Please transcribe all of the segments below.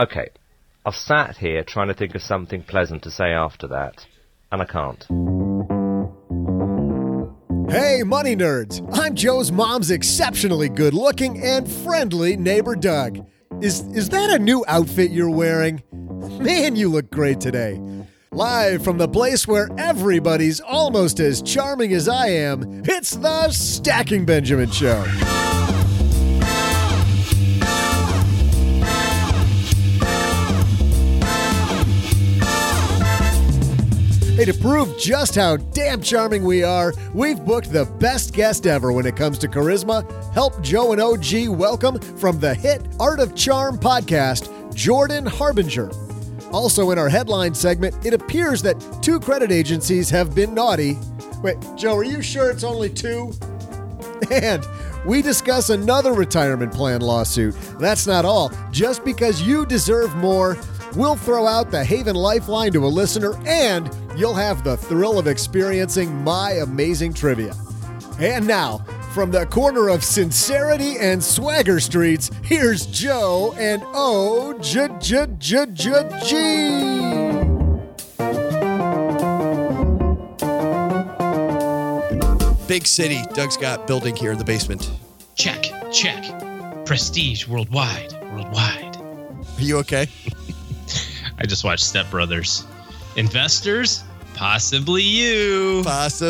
Okay, I've sat here trying to think of something pleasant to say after that, and I can't. Hey, money nerds! I'm Joe's mom's exceptionally good-looking and friendly neighbor Doug. Is that a new outfit you're wearing? Man, you look great today. Live from the place where everybody's almost as charming as I am, it's the Stacking Benjamin Show. Hey, to prove just how damn charming we are, we've booked the best guest ever when it comes to charisma. Help Joe and OG welcome from the hit Art of Charm podcast, Jordan Harbinger. Also in our headline segment, it appears that 2 credit agencies have been naughty. Wait, Joe, are you sure it's only 2? And we discuss another retirement plan lawsuit. That's not all. Just because you deserve more, we'll throw out the Haven Lifeline to a listener, and you'll have the thrill of experiencing my amazing trivia. And now, from the corner of Sincerity and Swagger Streets, here's Joe and O-G. Big city. Doug's got building here in the basement. Check. Prestige worldwide. Are you okay? I just watched Step Brothers. Investors? Possibly you.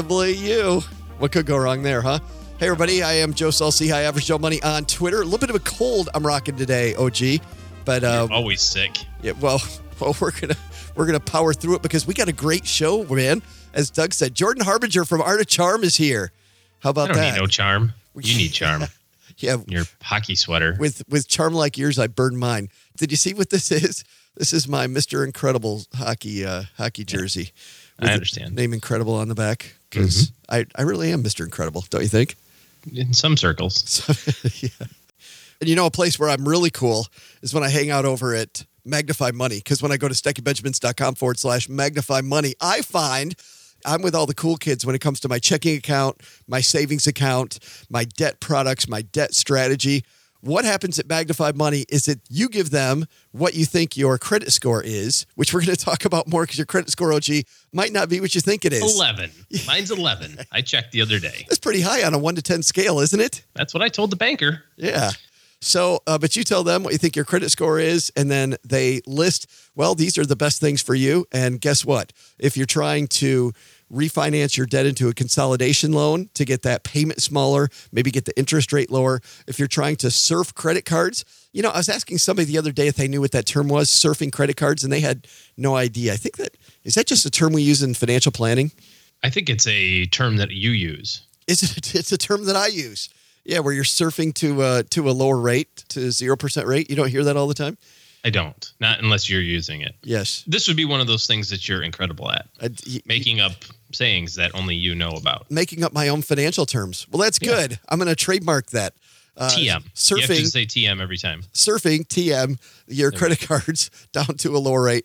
What could go wrong there, huh? Hey, everybody. I am Joe Saul-Sehy, High Average Joe Money on Twitter. A little bit of a cold I'm rocking today, OG. But You're always sick. Yeah, well, we're gonna power through it because we got a great show, man. As Doug said, Jordan Harbinger from Art of Charm is here. How about that? I don't need no charm. You need charm. Yeah. Your hockey sweater. With charm like yours, I burned mine. Did you see what this is? This is my Mr. Incredible hockey jersey. I understand. Name Incredible on the back because I really am Mr. Incredible, don't you think? In some circles. Yeah. And you know, a place where I'm really cool is when I hang out over at Magnify Money, because when I go to StackyBenjamins.com/Magnify Money, I find I'm with all the cool kids when it comes to my checking account, my savings account, my debt products, my debt strategy. What happens at Magnify Money is that you give them what you think your credit score is, which we're going to talk about more because your credit score, OG, might not be what you think it is. 11. Mine's 11. I checked the other day. That's pretty high on a 1 to 10 scale, isn't it? That's what I told the banker. Yeah. So, but you tell them what you think your credit score is, and then they list, well, these are the best things for you. And guess what? If you're trying to refinance your debt into a consolidation loan to get that payment smaller, maybe get the interest rate lower. If you're trying to surf credit cards, you know, I was asking somebody the other day if they knew what that term was, surfing credit cards, and they had no idea. I think is that just a term we use in financial planning? I think it's a term that you use. It's a term that I use. Yeah, where you're surfing to a lower rate, to 0% rate. You don't hear that all the time? I don't. Not unless you're using it. Yes. This would be one of those things that you're incredible at. Making up sayings that only you know about. Making up my own financial terms. Well, that's good. I'm going to trademark that. TM. Surfing. You have to say TM every time. Surfing, TM, your credit cards down to a lower rate.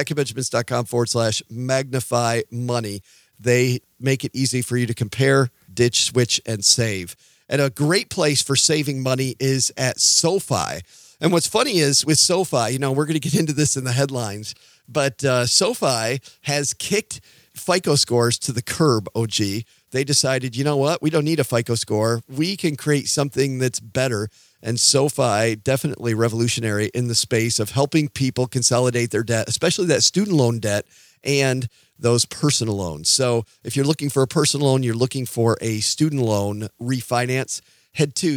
StackyBenjamins.com/Magnify Money. They make it easy for you to compare, ditch, switch, and save. And a great place for saving money is at SoFi. And what's funny is with SoFi, you know, we're going to get into this in the headlines, but SoFi has kicked FICO scores to the curb, OG. They decided, you know what? We don't need a FICO score. We can create something that's better. And SoFi, definitely revolutionary in the space of helping people consolidate their debt, especially that student loan debt and those personal loans. So if you're looking for a personal loan, you're looking for a student loan refinance, head to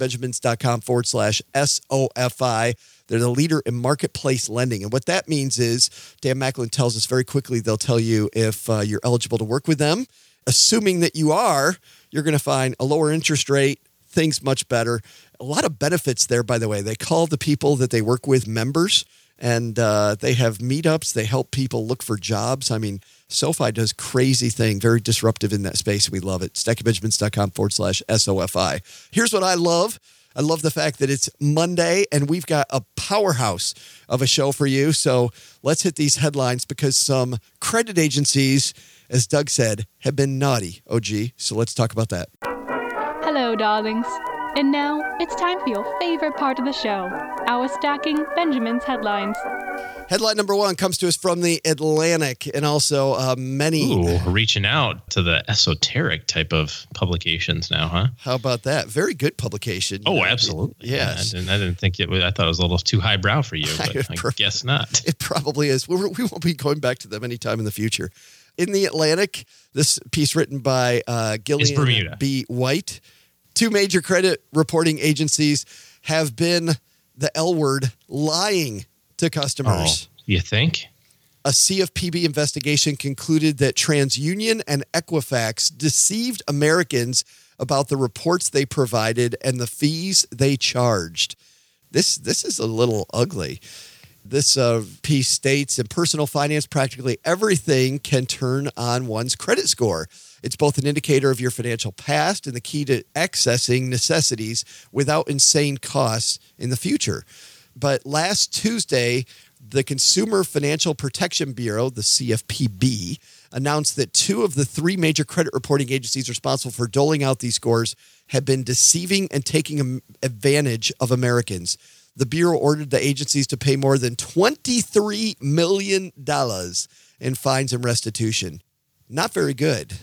StackingBenjamins.com/SOFI. They're the leader in marketplace lending. And what that means is, Dan Macklin tells us very quickly, they'll tell you if you're eligible to work with them. Assuming that you are, you're going to find a lower interest rate, things much better. A lot of benefits there, by the way. They call the people that they work with members, and they have meetups. They help people look for jobs. I mean, SoFi does crazy thing, very disruptive in that space. We love it. StackyBenjamins.com/SOFI. Here's what I love. I love the fact that it's Monday and we've got a powerhouse of a show for you. So let's hit these headlines because some credit agencies, as Doug said, have been naughty, OG. So let's talk about that. Hello, darlings. And now, it's time for your favorite part of the show, our Stacking Benjamin's headlines. Headline number one comes to us from the Atlantic, and also many... reaching out to the esoteric type of publications now, huh? How about that? Very good publication. Absolutely. Yes. Yeah, I didn't think it was... I thought it was a little too highbrow for you, but I guess not. It probably is. We won't be going back to them anytime in the future. In the Atlantic, this piece written by Gillian B. White, 2 major credit reporting agencies have been the L word, lying to customers. Oh, you think? A CFPB investigation concluded that TransUnion and Equifax deceived Americans about the reports they provided and the fees they charged. This is a little ugly. This piece states, in personal finance, practically everything can turn on one's credit score. It's both an indicator of your financial past and the key to accessing necessities without insane costs in the future. But last Tuesday, the Consumer Financial Protection Bureau, the CFPB, announced that 2 of the 3 major credit reporting agencies responsible for doling out these scores had been deceiving and taking advantage of Americans. The Bureau ordered the agencies to pay more than $23 million in fines and restitution. Not very good.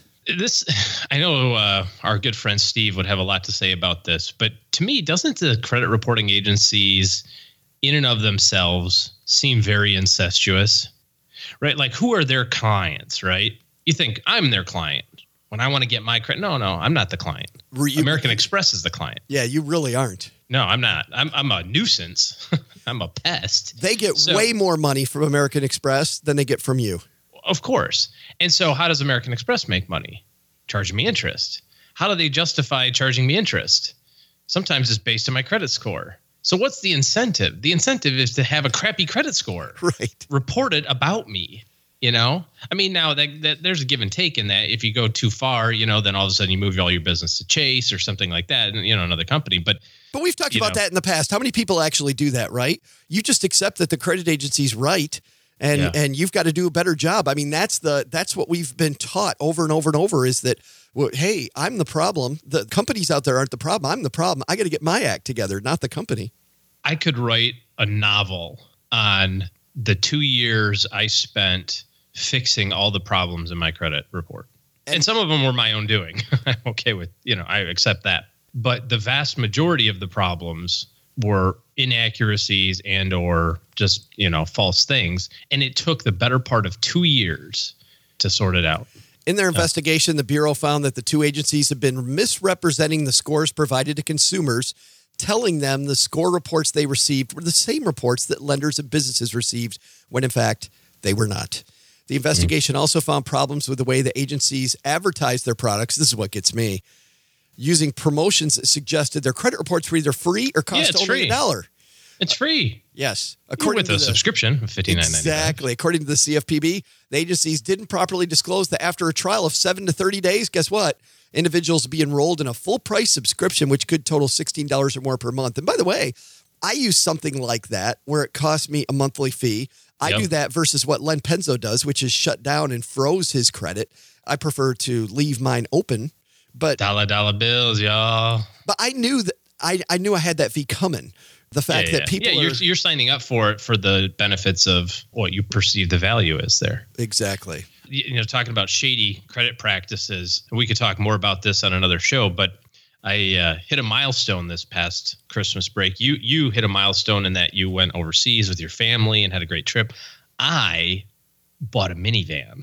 I know our good friend Steve would have a lot to say about this, but to me, doesn't the credit reporting agencies in and of themselves seem very incestuous, right? Like, who are their clients, right? You think I'm their client when I want to get my credit. No, I'm not the client. American Express is the client. Yeah, you really aren't. No, I'm not. I'm a nuisance. I'm a pest. They get way more money from American Express than they get from you. Of course. And so how does American Express make money? Charging me interest. How do they justify charging me interest? Sometimes it's based on my credit score. So what's the incentive? The incentive is to have a crappy credit score. Right. Reported about me, you know? I mean, now that there's a give and take in that. If you go too far, then all of a sudden you move all your business to Chase or something like that, and another company. But we've talked about that in the past. How many people actually do that, right? You just accept that the credit agency's right, and you've got to do a better job. I mean, that's what we've been taught over and over and over is that, well, hey, I'm the problem. The companies out there aren't the problem. I'm the problem. I got to get my act together, not the company. I could write a novel on the 2 years I spent fixing all the problems in my credit report. And some of them were my own doing. I'm okay with, I accept that. But the vast majority of the problems were inaccuracies and or just, false things. And it took the better part of 2 years to sort it out. In their investigation, the Bureau found that the 2 agencies have been misrepresenting the scores provided to consumers, telling them the score reports they received were the same reports that lenders and businesses received, when in fact they were not. The investigation also found problems with the way the agencies advertised their products. This is what gets me. Using promotions that suggested their credit reports were either free or cost only $1. It's free. Yes. According to a subscription of $59.99. Exactly. According to the CFPB, the agencies didn't properly disclose that after a trial of 7 to 30 days, guess what? Individuals will be enrolled in a full-price subscription, which could total $16 or more per month. And by the way, I use something like that where it costs me a monthly fee. I do that versus what Len Penzo does, which is shut down and froze his credit. I prefer to leave mine open. But dollar bills, y'all. But I knew that I knew I had that fee coming. The fact that people you're signing up for it for the benefits of what you perceive the value is there. Exactly. Talking about shady credit practices, we could talk more about this on another show, but I hit a milestone this past Christmas break. You hit a milestone in that you went overseas with your family and had a great trip. I bought a minivan.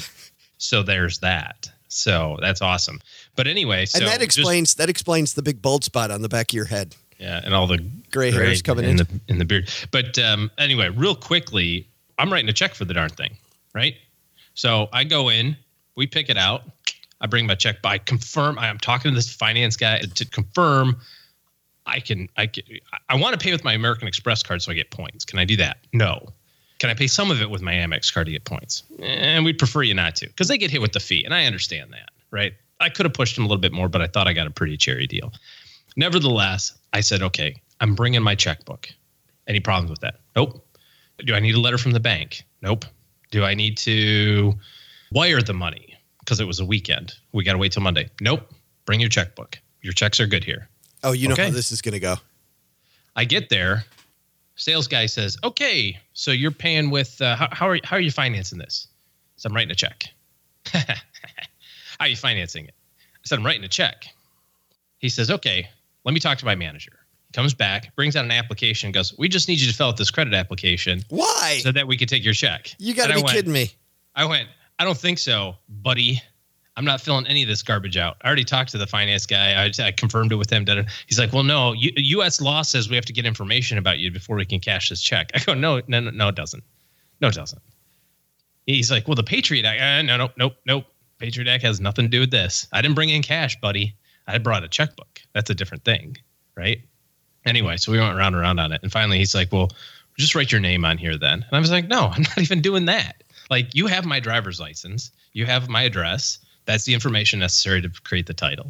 So there's that. So that's awesome. But anyway, and that explains the big bald spot on the back of your head. Yeah, and all the gray hairs coming in the beard. But anyway, real quickly, I'm writing a check for the darn thing, right? So I go in, we pick it out. I bring my check by, confirm. I'm talking to this finance guy to confirm I want to pay with my American Express card so I get points. Can I do that? No. Can I pay some of it with my Amex card to get points? And we'd prefer you not to because they get hit with the fee. And I understand that, right? I could have pushed them a little bit more, but I thought I got a pretty cherry deal. Nevertheless, I said, okay, I'm bringing my checkbook. Any problems with that? Nope. Do I need a letter from the bank? Nope. Do I need to wire the money because it was a weekend? We got to wait till Monday. Nope. Bring your checkbook. Your checks are good here. Oh, you know how this is going to go. I get there. Sales guy says, okay, so you're paying with, how are you financing this? So I'm writing a check. How are you financing it? I said, I'm writing a check. He says, okay, let me talk to my manager. He comes back, brings out an application, goes, we just need you to fill out this credit application. Why? So that we can take your check. You got to be kidding me. I went, I don't think so, buddy. I'm not filling any of this garbage out. I already talked to the finance guy. I confirmed it with him. He's like, well, no, U.S. law says we have to get information about you before we can cash this check. I go, no, it doesn't. No, it doesn't. He's like, well, the Patriot Act. Nope. Patriot Act has nothing to do with this. I didn't bring in cash, buddy. I brought a checkbook. That's a different thing, right? Anyway, so we went round and round on it. And finally, he's like, well, just write your name on here then. And I was like, no, I'm not even doing that. Like, you have my driver's license. You have my address. That's the information necessary to create the title.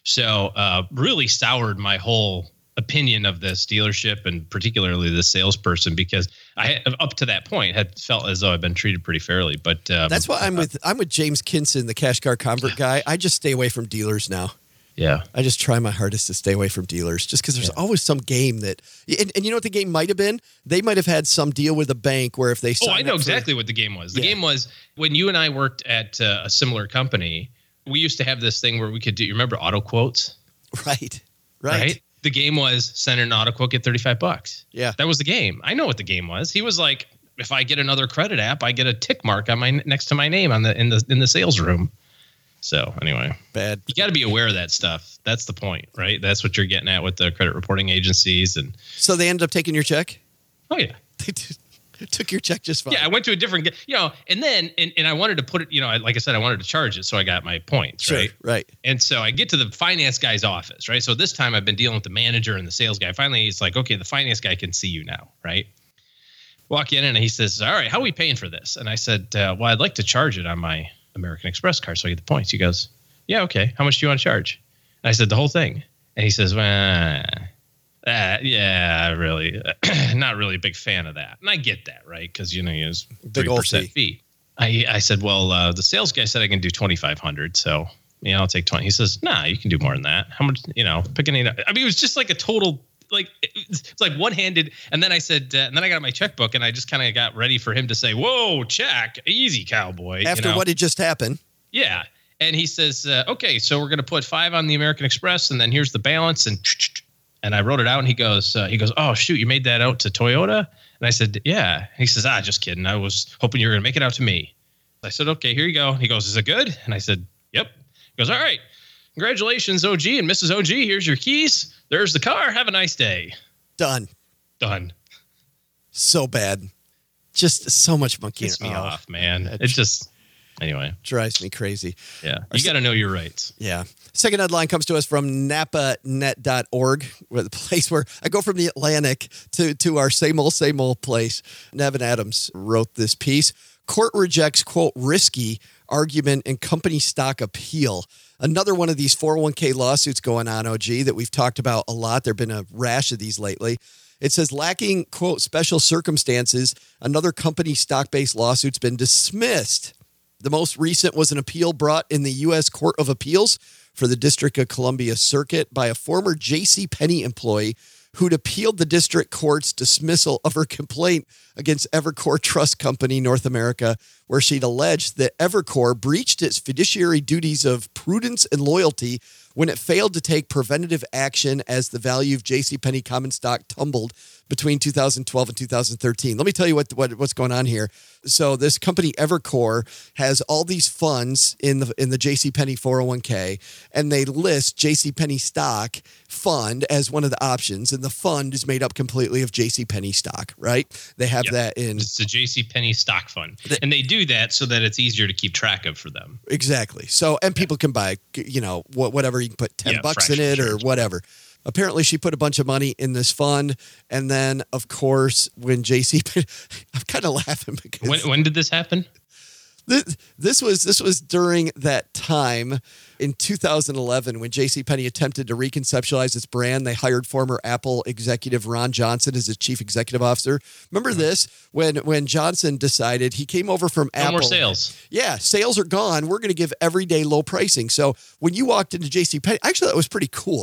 So really soured my whole opinion of this dealership and particularly the salesperson, because I, up to that point, had felt as though I've been treated pretty fairly. But that's why I'm with James Kinson, the Cash Car Convert guy. I just stay away from dealers now. Yeah. I just try my hardest to stay away from dealers just because there's always some game that and you know what the game might have been? They might have had some deal with a bank where if they I know exactly what the game was. The game was when you and I worked at a similar company, we used to have this thing where we could do, you remember auto quotes? Right. The game was send an auto quote, get $35. Yeah. That was the game. I know what the game was. He was like, if I get another credit app, I get a tick mark on my next to my name on in the sales room. So anyway, bad. You got to be aware of that stuff. That's the point, right? That's what you're getting at with the credit reporting agencies. And so they ended up taking your check? Oh yeah. They took your check just fine. Yeah. I went to a different, and then, and I wanted to put it, like I said, I wanted to charge it. So I got my points, sure, right. And so I get to the finance guy's office, right? So this time I've been dealing with the manager and the sales guy. Finally, he's like, okay, the finance guy can see you now, right? Walk in and he says, all right, how are we paying for this? And I said, well, I'd like to charge it on my American Express card so I get the points. He goes, yeah, okay. How much do you want to charge? And I said, the whole thing. And he says, yeah, really, not really a big fan of that. And I get that, right? Because, it's 3% fee. I said, well, the sales guy said I can do $2,500. So, I'll take 20. He says, nah, you can do more than that. How much, picking it up. I mean, it was just like a total, it's like one-handed. And then I said, and then I got my checkbook and I just kind of got ready for him to say, whoa, check, easy cowboy. After what had just happened. Yeah. And he says, okay, so we're going to put 5 on the American Express and then here's the balance. And I wrote it out and he goes, oh, shoot, you made that out to Toyota? And I said, yeah. And he says, just kidding. I was hoping you were going to make it out to me. I said, okay, here you go. He goes, is it good? And I said, yep. He goes, all right. Congratulations, OG and Mrs. OG. Here's your keys. There's the car. Have a nice day. Done. So bad. Just so much monkey. Gets me off, man. It just, anyway. Drives me crazy. Yeah. You got to know your rights. Yeah. Second headline comes to us from napanet.org, the place where I go from the Atlantic to our same old place. Nevin Adams wrote this piece. Court rejects, quote, risky argument in company stock appeal. Another one of these 401k lawsuits going on, OG, that we've talked about a lot. There have been a rash of these lately. It says lacking, quote, special circumstances, another company stock-based lawsuit's been dismissed. The most recent was an appeal brought in the U.S. Court of Appeals for the District of Columbia Circuit by a former JCPenney employee who'd appealed the district court's dismissal of her complaint against Evercore Trust Company North America, where she'd alleged that Evercore breached its fiduciary duties of prudence and loyalty when it failed to take preventative action as the value of JCPenney common stock tumbled between 2012 and 2013. Let me tell you what's going on here. So this company Evercore has all these funds in the JCPenney 401k, and they list JCPenney stock fund as one of the options, and the fund is made up completely of JCPenney stock, right? They have that in... It's the JCPenney stock fund. And they do that so that it's easier to keep track of for them. Exactly. So, and people can buy, whatever, you can put $10 in it or whatever. Apparently, she put a bunch of money in this fund, and then, of course, when I'm kind of laughing because when did this happen? This was during that time in 2011 when JCPenney attempted to reconceptualize its brand. They hired former Apple executive Ron Johnson as its chief executive officer. Remember this? When Johnson decided, he came over from Apple. No more sales. Yeah, sales are gone. We're going to give everyday low pricing. So when you walked into JCPenney, actually, that was pretty cool.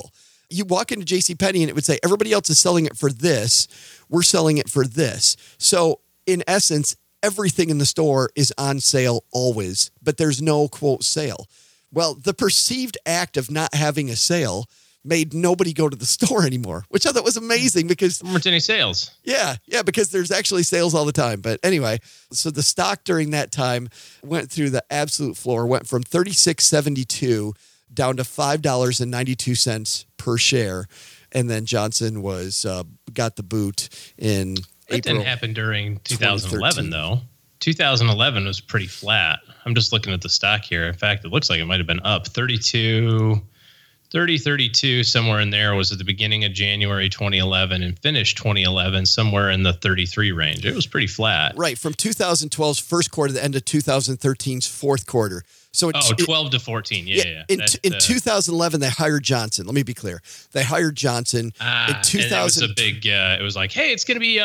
You walk into JCPenney and it would say, everybody else is selling it for this. We're selling it for this. So in essence, everything in the store is on sale always, but there's no quote sale. Well, the perceived act of not having a sale made nobody go to the store anymore, which I thought was amazing because There weren't any sales. Yeah, because there's actually sales all the time. But anyway, so the stock during that time went through the absolute floor, went from $36.72 down to $5.92 per share. And then Johnson got the boot in That April. didn't happen during 2011, though. 2011 was pretty flat. I'm just looking at the stock here. In fact, it looks like it might have been up 32, somewhere in there was at the beginning of January 2011 and finished 2011 somewhere in the 33 range. It was pretty flat. Right, from 2012's first quarter to the end of 2013's fourth quarter. So 12 to 14. Yeah. In 2011, they hired Johnson. Let me be clear. They hired Johnson in 2000. And it was a big, it was like, hey, it's going to be,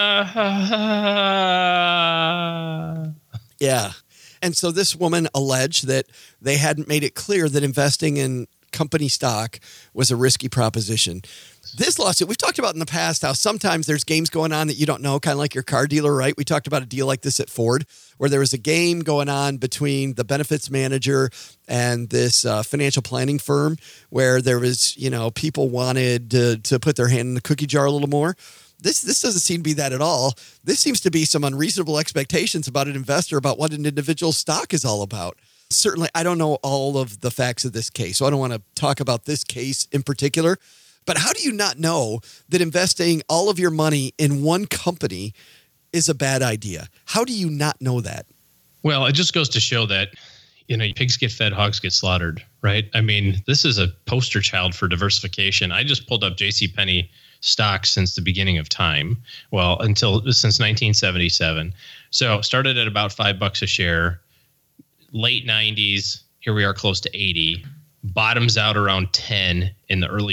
yeah. And so this woman alleged that they hadn't made it clear that investing in company stock was a risky proposition. This lawsuit, we've talked about in the past how sometimes there's games going on that you don't know, kind of like your car dealer, right? We talked about a deal like this at Ford, where there was a game going on between the benefits manager and this financial planning firm, where there was, people wanted to put their hand in the cookie jar a little more. This doesn't seem to be that at all. This seems to be some unreasonable expectations about an investor about what an individual stock is all about. Certainly, I don't know all of the facts of this case, so I don't want to talk about this case in particular. But how do you not know that investing all of your money in one company is a bad idea? How do you not know that? Well, it just goes to show that, pigs get fed, hogs get slaughtered, right? I mean, this is a poster child for diversification. I just pulled up JCPenney stocks since the beginning of time. Well, since 1977. So started at about $5 a share, late 90s. Here we are close to 80. Bottoms out around 10 in the early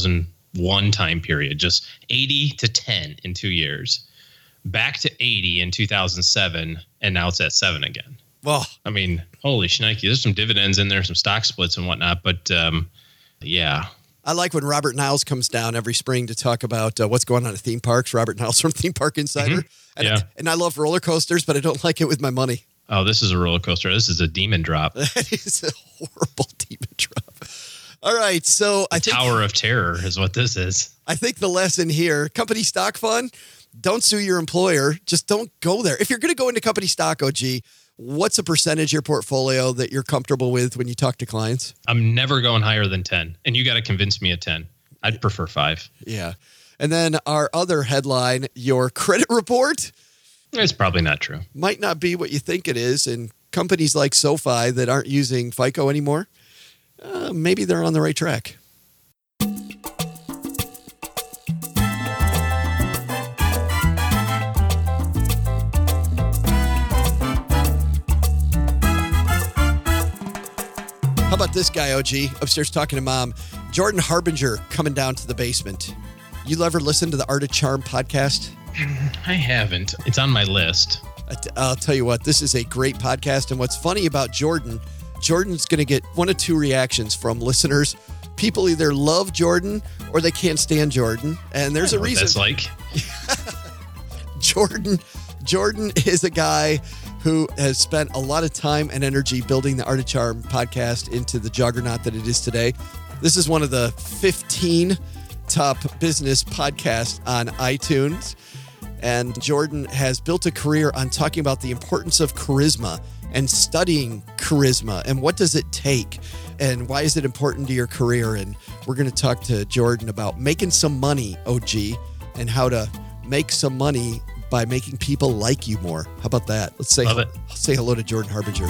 2001 time period, just 80 to 10 in 2 years. Back to 80 in 2007, and now it's at 7 again. Well, I mean, holy shnikey, there's some dividends in there, some stock splits and whatnot, but yeah. I like when Robert Niles comes down every spring to talk about what's going on at theme parks. Robert Niles from Theme Park Insider. Mm-hmm. And I love roller coasters, but I don't like it with my money. Oh, this is a roller coaster. This is a demon drop. That is a horrible demon drop. All right, so I think Tower of Terror is what this is. I think the lesson here, company stock fund, don't sue your employer. Just don't go there. If you're going to go into company stock, OG, what's a percentage of your portfolio that you're comfortable with when you talk to clients? I'm never going higher than 10, and you got to convince me at 10. I'd prefer 5. Yeah. And then our other headline, your credit report. It's probably not true. Might not be what you think it is. And companies like SoFi that aren't using FICO anymore, maybe they're on the right track. How about this guy, OG, upstairs talking to mom? Jordan Harbinger coming down to the basement. You ever listen to the Art of Charm podcast? I haven't. It's on my list. I'll tell you what, this is a great podcast. And what's funny about Jordan's going to get one of two reactions from listeners. People either love Jordan or they can't stand Jordan. And there's a reason. That's like Jordan is a guy who has spent a lot of time and energy building the Art of Charm podcast into the juggernaut that it is today. This is one of the 15 top business podcasts on iTunes. And Jordan has built a career on talking about the importance of charisma and studying charisma and what does it take and why is it important to your career. And we're going to talk to Jordan about making some money, OG, and how to make some money by making people like you more. How about that? Let's say hello to Jordan Harbinger.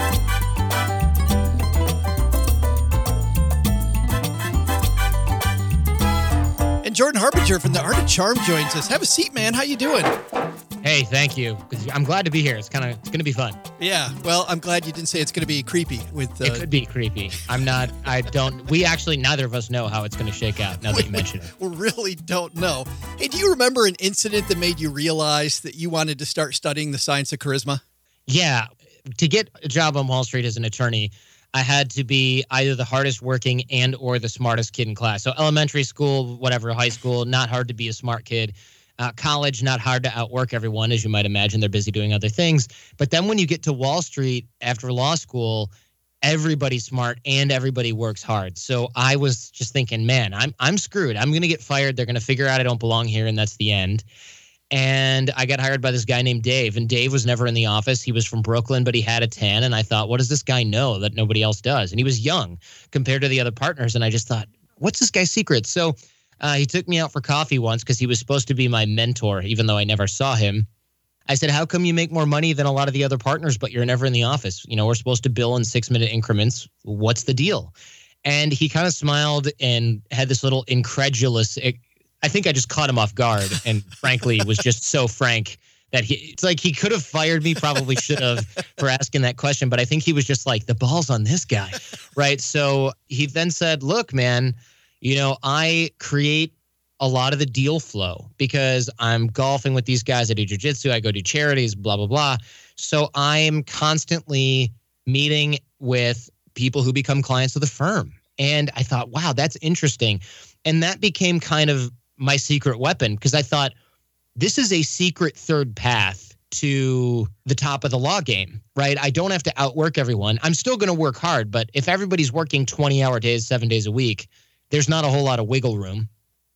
And Jordan Harbinger from the Art of Charm joins us. Have a seat, man. How you doing? Hey, thank you. I'm glad to be here. It's going to be fun. Yeah. Well, I'm glad you didn't say it's going to be creepy. It could be creepy. We actually, neither of us know how it's going to shake out now that you mention it. We really don't know. Hey, do you remember an incident that made you realize that you wanted to start studying the science of charisma? Yeah. To get a job on Wall Street as an attorney, I had to be either the hardest working and or the smartest kid in class. So elementary school, whatever, high school, not hard to be a smart kid. College, not hard to outwork everyone. As you might imagine, they're busy doing other things. But then when you get to Wall Street after law school, everybody's smart and everybody works hard. So I was just thinking, man, I'm screwed. I'm going to get fired. They're going to figure out I don't belong here, and that's the end. And I got hired by this guy named Dave, and Dave was never in the office. He was from Brooklyn, but he had a tan, and I thought, what does this guy know that nobody else does? And he was young compared to the other partners, and I just thought, what's this guy's secret? So he took me out for coffee once because he was supposed to be my mentor, even though I never saw him. I said, how come you make more money than a lot of the other partners, but you're never in the office? You know, we're supposed to bill in 6-minute increments. What's the deal? And he kind of smiled and had this little incredulous, I think I just caught him off guard, and frankly was just so frank that it's like he could have fired me, probably should have, for asking that question. But I think he was just like, the ball's on this guy, right? So he then said, look, man, you know, I create a lot of the deal flow because I'm golfing with these guys. I do jiu-jitsu. I go do charities, blah, blah, blah. So I'm constantly meeting with people who become clients of the firm. And I thought, wow, that's interesting. And that became kind of my secret weapon because I thought this is a secret third path to the top of the law game, right? I don't have to outwork everyone. I'm still going to work hard, but if everybody's working 20-hour days, 7 days a week, there's not a whole lot of wiggle room.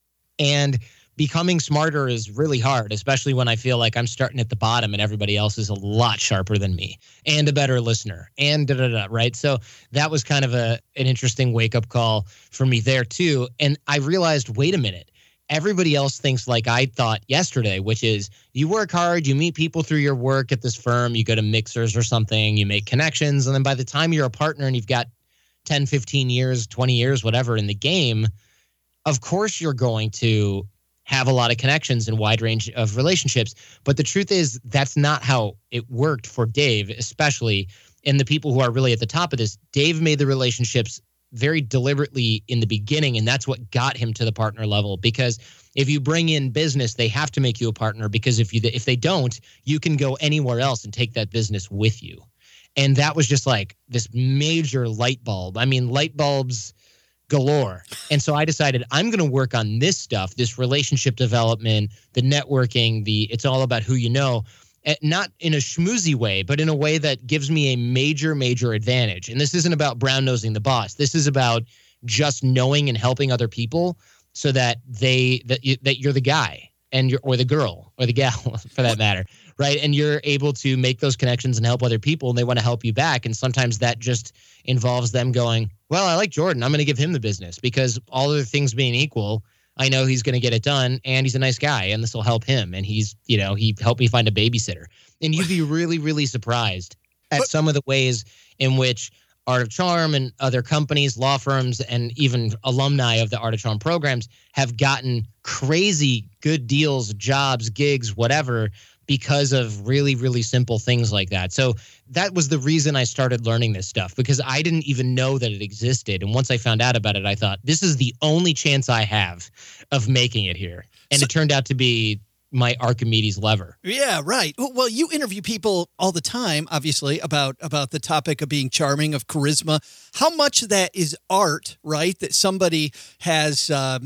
And becoming smarter is really hard, especially when I feel like I'm starting at the bottom and everybody else is a lot sharper than me and a better listener and right? So that was kind of an interesting wake-up call for me there too. And I realized, wait a minute, everybody else thinks like I thought yesterday, which is you work hard, you meet people through your work at this firm, you go to mixers or something, you make connections, and then by the time you're a partner and you've got 10, 15 years, 20 years, whatever in the game, of course you're going to have a lot of connections and wide range of relationships. But the truth is that's not how it worked for Dave, especially in the people who are really at the top of this. Dave made the relationships very deliberately in the beginning, and that's what got him to the partner level. Because if you bring in business, they have to make you a partner, because if they don't, you can go anywhere else and take that business with you. And that was just like this major light bulb. I mean, light bulbs galore. And so I decided I'm going to work on this stuff, this relationship development, the networking, it's all about who you know, not in a schmoozy way, but in a way that gives me a major, major advantage. And this isn't about brown-nosing the boss. This is about just knowing and helping other people so that you're the guy or the girl or the gal for that matter, right? And you're able to make those connections and help other people, and they want to help you back. And sometimes that just involves them going, well, I like Jordan, I'm going to give him the business because all other things being equal, I know he's going to get it done, and he's a nice guy, and this will help him. And he helped me find a babysitter. And you'd be really, really surprised at some of the ways in which Art of Charm and other companies, law firms, and even alumni of the Art of Charm programs have gotten crazy good deals, jobs, gigs, whatever, because of really, really simple things like that. So that was the reason I started learning this stuff, because I didn't even know that it existed. And once I found out about it, I thought, this is the only chance I have of making it here. And it turned out to be my Archimedes lever. Yeah, right. Well, you interview people all the time, obviously, about the topic of being charming, of charisma. How much of that is art, right? That somebody has,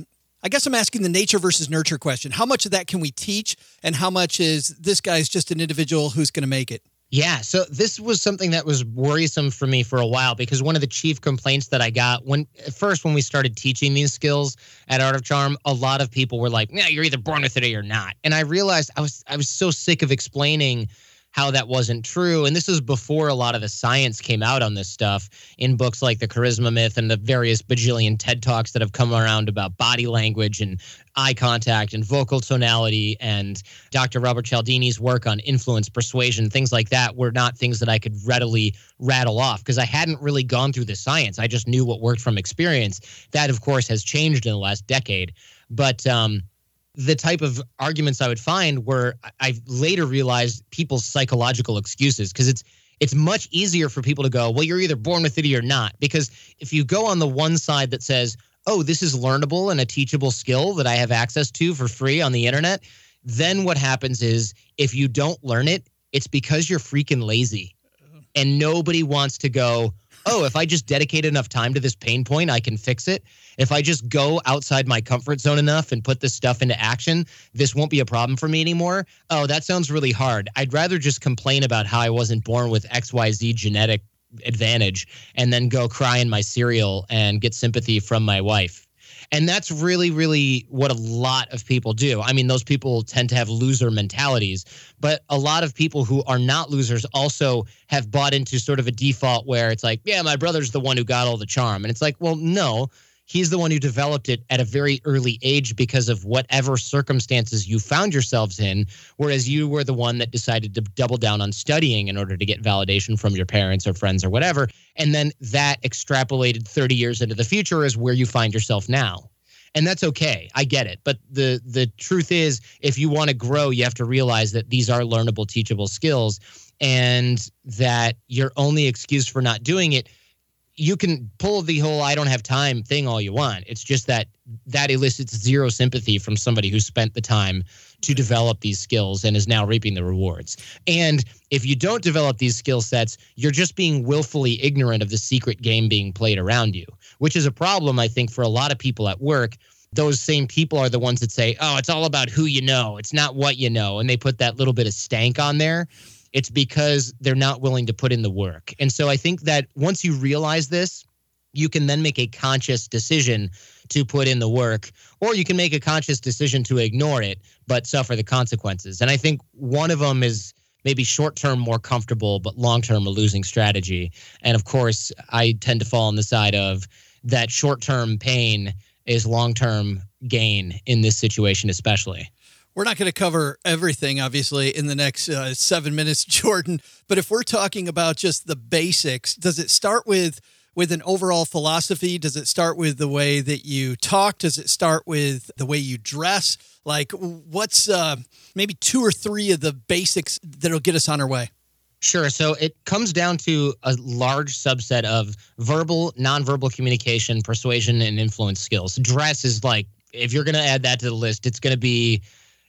I guess I'm asking the nature versus nurture question. How much of that can we teach, and how much is this guy's just an individual who's going to make it? Yeah, so this was something that was worrisome for me for a while, because one of the chief complaints that I got when we started teaching these skills at Art of Charm, a lot of people were like, "Yeah, you're either born with it or you're not." And I realized I was so sick of explaining how that wasn't true. And this is before a lot of the science came out on this stuff in books like The Charisma Myth and the various bajillion TED Talks that have come around about body language and eye contact and vocal tonality, and Dr. Robert Cialdini's work on influence, persuasion, things like that were not things that I could readily rattle off because I hadn't really gone through the science. I just knew what worked from experience. That, of course, has changed in the last decade. But the type of arguments I would find were, I later realized, people's psychological excuses, because it's much easier for people to go, well, you're either born with it or you're not. Because if you go on the one side that says, oh, this is learnable and a teachable skill that I have access to for free on the internet, then what happens is if you don't learn it, it's because you're freaking lazy. And nobody wants to go, oh, if I just dedicate enough time to this pain point, I can fix it. If I just go outside my comfort zone enough and put this stuff into action, this won't be a problem for me anymore. Oh, that sounds really hard. I'd rather just complain about how I wasn't born with XYZ genetic advantage and then go cry in my cereal and get sympathy from my wife. And that's really, really what a lot of people do. I mean, those people tend to have loser mentalities, but a lot of people who are not losers also have bought into sort of a default where it's like, yeah, my brother's the one who got all the charm. And it's like, well, no, he's the one who developed it at a very early age because of whatever circumstances you found yourselves in, whereas you were the one that decided to double down on studying in order to get validation from your parents or friends or whatever. And then that extrapolated 30 years into the future is where you find yourself now. And that's okay. I get it. But the truth is, if you want to grow, you have to realize that these are learnable, teachable skills, and that your only excuse for not doing it, you can pull the whole I don't have time thing all you want. It's just that elicits zero sympathy from somebody who spent the time to develop these skills and is now reaping the rewards. And if you don't develop these skill sets, you're just being willfully ignorant of the secret game being played around you, which is a problem, I think, for a lot of people at work. Those same people are the ones that say, oh, it's all about who you know. It's not what you know. And they put that little bit of stank on there. It's because they're not willing to put in the work. And so I think that once you realize this, you can then make a conscious decision to put in the work, or you can make a conscious decision to ignore it, but suffer the consequences. And I think one of them is maybe short-term more comfortable, but long-term a losing strategy. And of course, I tend to fall on the side of that short-term pain is long-term gain in this situation, especially. We're not going to cover everything, obviously, in the next 7 minutes, Jordan. But if we're talking about just the basics, does it start with an overall philosophy? Does it start with the way that you talk? Does it start with the way you dress? Like, what's maybe 2 or 3 of the basics that'll get us on our way? Sure. So it comes down to a large subset of verbal, nonverbal communication, persuasion, and influence skills. Dress is like, if you're going to add that to the list, it's going to be,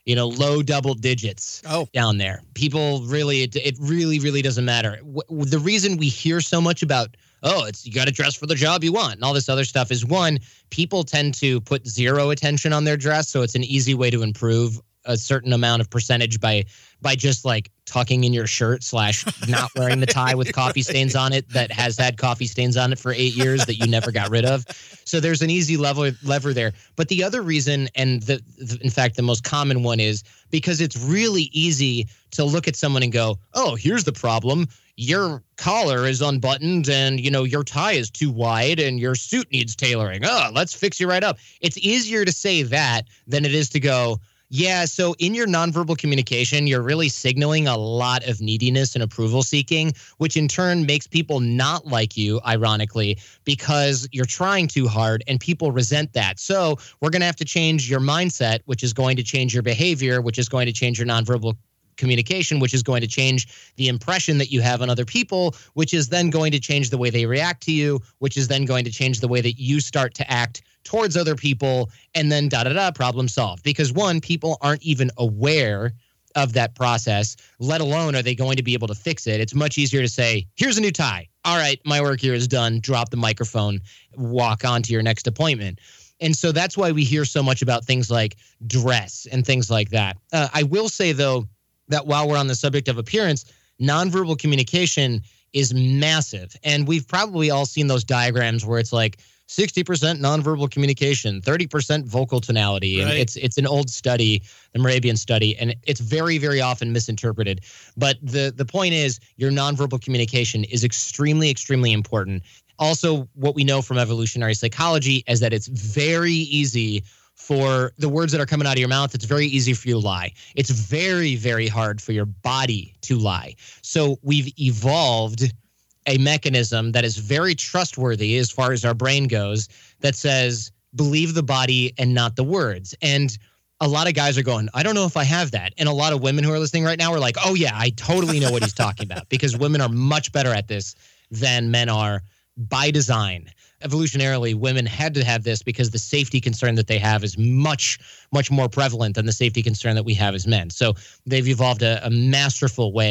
low double digits down there. People really, it really, really doesn't matter. The reason we hear so much about, you got to dress for the job you want and all this other stuff is, one, people tend to put zero attention on their dress. So it's an easy way to improve a certain amount of percentage by just like tucking in your shirt / not wearing the tie with coffee stains on it that has had coffee stains on it for 8 years that you never got rid of. So there's an easy lever there. But the other reason, and in fact, the most common one, is because it's really easy to look at someone and go, oh, here's the problem. Your collar is unbuttoned and, your tie is too wide and your suit needs tailoring. Oh, let's fix you right up. It's easier to say that than it is to go, yeah, so in your nonverbal communication, you're really signaling a lot of neediness and approval seeking, which in turn makes people not like you, ironically, because you're trying too hard and people resent that. So we're going to have to change your mindset, which is going to change your behavior, which is going to change your nonverbal communication, which is going to change the impression that you have on other people, which is then going to change the way they react to you, which is then going to change the way that you start to act towards other people, and then problem solved. Because one, people aren't even aware of that process, let alone are they going to be able to fix it. It's much easier to say, here's a new tie. All right, my work here is done. Drop the microphone, walk on to your next appointment. And so that's why we hear so much about things like dress and things like that. I will say, though, that while we're on the subject of appearance, nonverbal communication is massive. And we've probably all seen those diagrams where it's like 60% nonverbal communication, 30% vocal tonality. And right. It's an old study, the Morabian study, and it's very, very often misinterpreted. But the point is, your nonverbal communication is extremely, extremely important. Also, what we know from evolutionary psychology is that it's very easy for the words that are coming out of your mouth, it's very easy for you to lie. It's very, very hard for your body to lie. So we've evolved a mechanism that is very trustworthy as far as our brain goes that says, believe the body and not the words. And a lot of guys are going, I don't know if I have that. And a lot of women who are listening right now are like, oh yeah, I totally know what he's talking about, because women are much better at this than men are by design. Evolutionarily, women had to have this because the safety concern that they have is much, much more prevalent than the safety concern that we have as men. So they've evolved a masterful way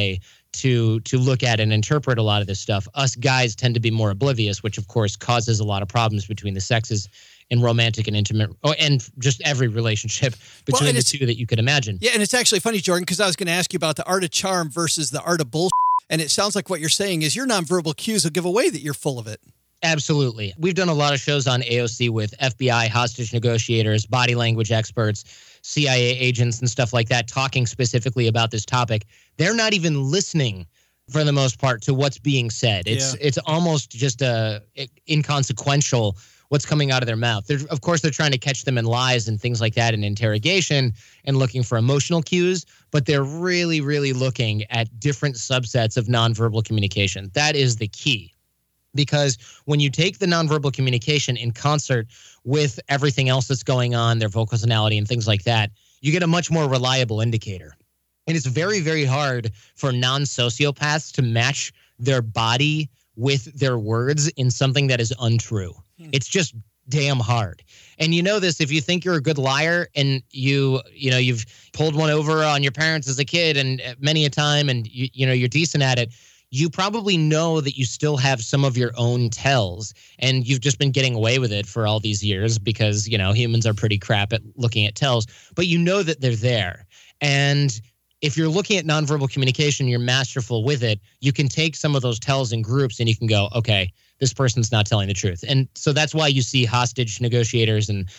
to look at and interpret a lot of this stuff. Us guys tend to be more oblivious, which of course causes a lot of problems between the sexes in romantic and intimate, and just every relationship between the two that you could imagine. Yeah, and it's actually funny, Jordan, because I was going to ask you about the art of charm versus the art of bullshit. And it sounds like what you're saying is your nonverbal cues will give away that you're full of it. Absolutely. We've done a lot of shows on AOC with FBI hostage negotiators, body language experts, CIA agents, and stuff like that, talking specifically about this topic. They're not even listening, for the most part, to what's being said. It's almost just inconsequential what's coming out of their mouth. Of course, they're trying to catch them in lies and things like that in interrogation and looking for emotional cues, but they're really, really looking at different subsets of nonverbal communication. That is the key. Because when you take the nonverbal communication in concert with everything else that's going on, their vocal tonality and things like that, you get a much more reliable indicator. And it's very, very hard for non-sociopaths to match their body with their words in something that is untrue. It's just damn hard. And you know this if you think you're a good liar and you've pulled one over on your parents as a kid and many a time and you're decent at it. You probably know that you still have some of your own tells, and you've just been getting away with it for all these years because, humans are pretty crap at looking at tells, but you know that they're there. And if you're looking at nonverbal communication, you're masterful with it, you can take some of those tells in groups and you can go, okay, this person's not telling the truth. And so that's why you see hostage negotiators and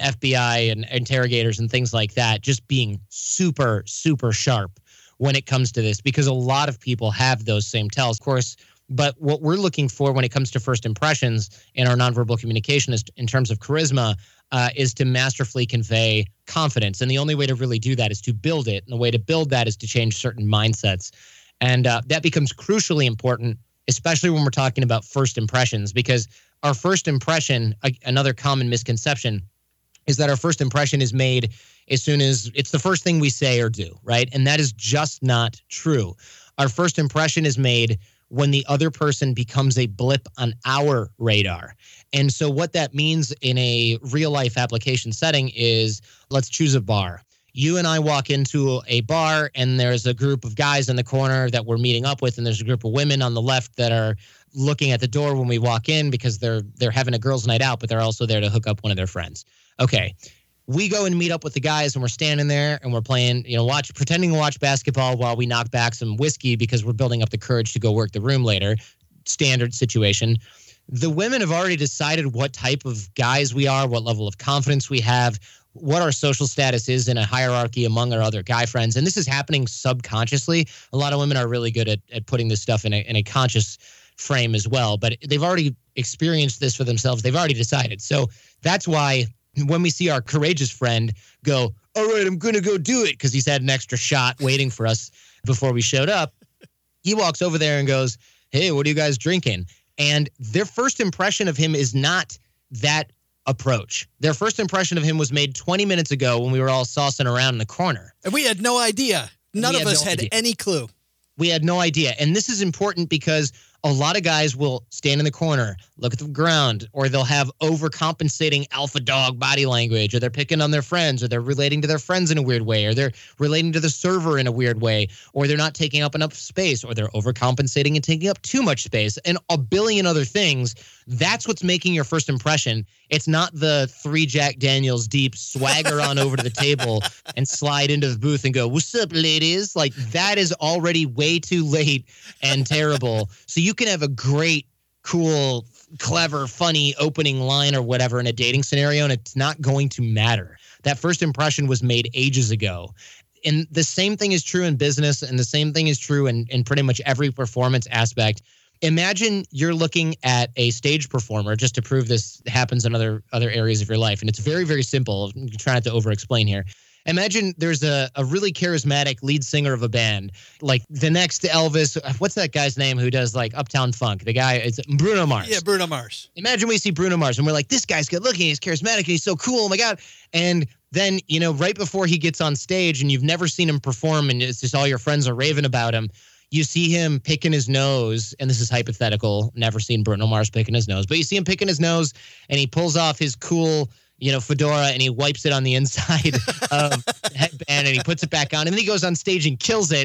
FBI and interrogators and things like that just being super, super sharp when it comes to this, because a lot of people have those same tells, of course. But what we're looking for when it comes to first impressions in our nonverbal communication is, in terms of charisma, is to masterfully convey confidence. And the only way to really do that is to build it. And the way to build that is to change certain mindsets. And that becomes crucially important, especially when we're talking about first impressions, because our first impression, another common misconception, is that our first impression is made as soon as it's the first thing we say or do, right? And that is just not true. Our first impression is made when the other person becomes a blip on our radar. And so what that means in a real life application setting is, let's choose a bar. You and I walk into a bar and there's a group of guys in the corner that we're meeting up with, and there's a group of women on the left that are looking at the door when we walk in because they're having a girls' night out, but they're also there to hook up one of their friends. Okay. We go and meet up with the guys and we're standing there and we're playing, pretending to watch basketball while we knock back some whiskey because we're building up the courage to go work the room later. Standard situation. The women have already decided what type of guys we are, what level of confidence we have, what our social status is in a hierarchy among our other guy friends. And this is happening subconsciously. A lot of women are really good at putting this stuff in a conscious frame as well, but they've already experienced this for themselves. They've already decided. So that's why when we see our courageous friend go, all right, I'm going to go do it, because he's had an extra shot waiting for us before we showed up, he walks over there and goes, hey, what are you guys drinking? And their first impression of him is not that approach. Their first impression of him was made 20 minutes ago when we were all saucing around in the corner. And we had no idea. None of us had any clue. We had no idea. And this is important because a lot of guys will stand in the corner, look at the ground, or they'll have overcompensating alpha dog body language, or they're picking on their friends, or they're relating to their friends in a weird way, or they're relating to the server in a weird way, or they're not taking up enough space, or they're overcompensating and taking up too much space, and a billion other things. That's what's making your first impression. It's not the 3 Jack Daniels deep swagger on over to the table and slide into the booth and go, what's up, ladies? Like, that is already way too late and terrible. So you can have a great, cool, clever, funny opening line or whatever in a dating scenario, and it's not going to matter. That first impression was made ages ago. And the same thing is true in business, and the same thing is true in pretty much every performance aspect. Imagine you're looking at a stage performer, just to prove this happens in other areas of your life. And it's very, very simple. I'm trying not to over-explain here. Imagine there's a really charismatic lead singer of a band, like the next Elvis. What's that guy's name who does like Uptown Funk? The guy, it's Bruno Mars. Yeah, Bruno Mars. Imagine we see Bruno Mars and we're like, this guy's good looking, he's charismatic, and he's so cool. Oh my God. And then, right before he gets on stage and you've never seen him perform and it's just all your friends are raving about him, you see him picking his nose, and this is hypothetical, never seen Bruno Mars picking his nose, but you see him picking his nose and he pulls off his cool, fedora, and he wipes it on the inside of the headband and he puts it back on, and then he goes on stage and kills it.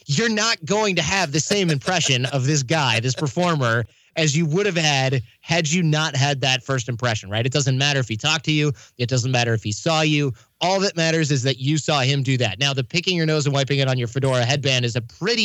you're not going to have the same impression of this guy, this performer, as you would have had you not had that first impression, right? It doesn't matter if he talked to you. It doesn't matter if he saw you. All that matters is that you saw him do that. Now, the picking your nose and wiping it on your fedora headband is a pretty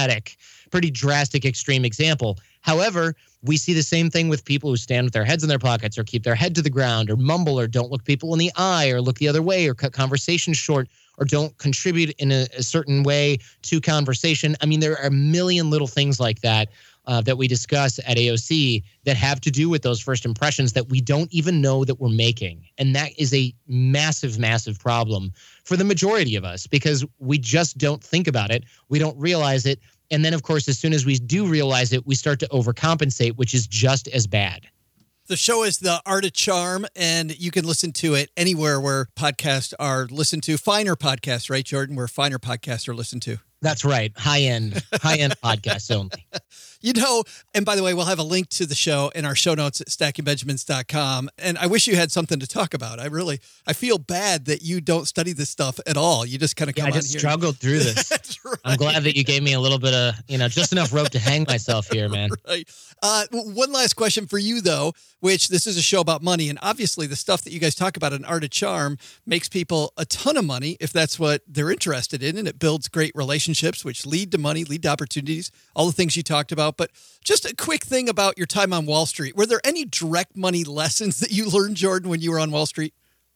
drastic, extreme example. However, we see the same thing with people who stand with their heads in their pockets or keep their head to the ground or mumble or don't look people in the eye or look the other way or cut conversations short or don't contribute in a certain way to conversation. I mean, there are a million little things like that that we discuss at AOC that have to do with those first impressions that we don't even know that we're making. And that is a massive, massive problem for the majority of us because we just don't think about it. We don't realize it. And then, of course, as soon as we do realize it, we start to overcompensate, which is just as bad. The show is The Art of Charm, and you can listen to it anywhere where podcasts are listened to. Finer podcasts, right, Jordan? Where finer podcasts are listened to. That's right. High-end podcasts only. You know, and by the way, we'll have a link to the show in our show notes at stackingbenjamins.com. And I wish you had something to talk about. I feel bad that you don't study this stuff at all. You just kind of come on here. I just struggled through this. That's right. I'm glad that you gave me a little bit of, just enough rope to hang myself here, man. Right. One last question for you, though, which this is a show about money. And obviously the stuff that you guys talk about in Art of Charm makes people a ton of money if that's what they're interested in. And it builds great relationships, which lead to money, lead to opportunities, all the things you talked about. But just a quick thing about your time on Wall Street. Were there any direct money lessons that you learned, Jordan, when you were on Wall Street?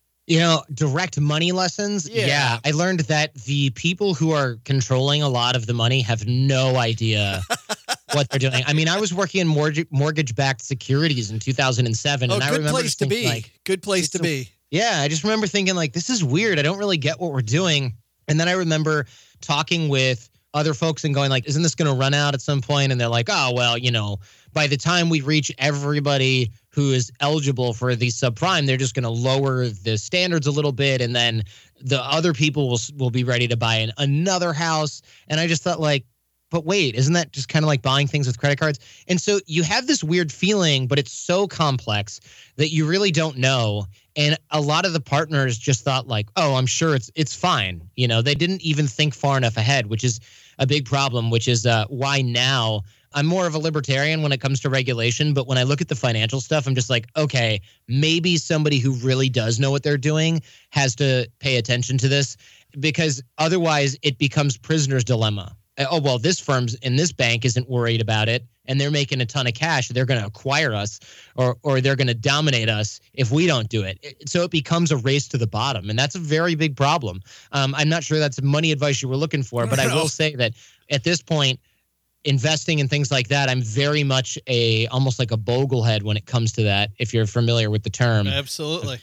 Direct money lessons. Yeah. I learned that the people who are controlling a lot of the money have no idea what they're doing. I mean, I was working in mortgage-backed securities in 2007. Oh, and I good remember place to be. Good place to be. Yeah, I just remember thinking, this is weird. I don't really get what we're doing. And then I remember talking with other folks and going isn't this going to run out at some point? And they're like, oh, well, by the time we reach everybody who is eligible for the subprime, they're just going to lower the standards a little bit. And then the other people will be ready to buy another house. And I just thought but wait, isn't that just kind of like buying things with credit cards? And so you have this weird feeling, but it's so complex that you really don't know. And a lot of the partners just thought oh, I'm sure it's fine. They didn't even think far enough ahead, which is a big problem, which is why now I'm more of a libertarian when it comes to regulation. But when I look at the financial stuff, I'm just okay, maybe somebody who really does know what they're doing has to pay attention to this because otherwise it becomes prisoner's dilemma. Oh, well, this firm's in this bank isn't worried about it and they're making a ton of cash. They're going to acquire us or they're going to dominate us if we don't do it. So it becomes a race to the bottom. And that's a very big problem. I'm not sure that's money advice you were looking for, but I will say that at this point, investing in things like that, I'm very much almost like a boglehead when it comes to that, if you're familiar with the term. Absolutely.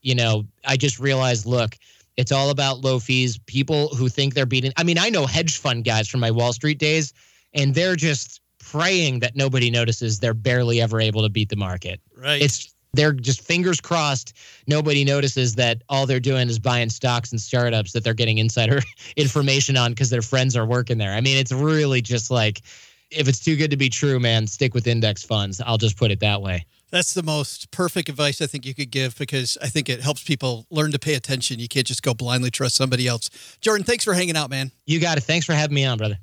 I just realized, look, it's all about low fees. People who think they're beating. I mean, I know hedge fund guys from my Wall Street days, and they're just praying that nobody notices they're barely ever able to beat the market. Right. They're just fingers crossed. Nobody notices that all they're doing is buying stocks and startups that they're getting insider information on because their friends are working there. I mean, it's really just if it's too good to be true, man, stick with index funds. I'll just put it that way. That's the most perfect advice I think you could give because I think it helps people learn to pay attention. You can't just go blindly trust somebody else. Jordan, thanks for hanging out, man. You got it. Thanks for having me on, brother.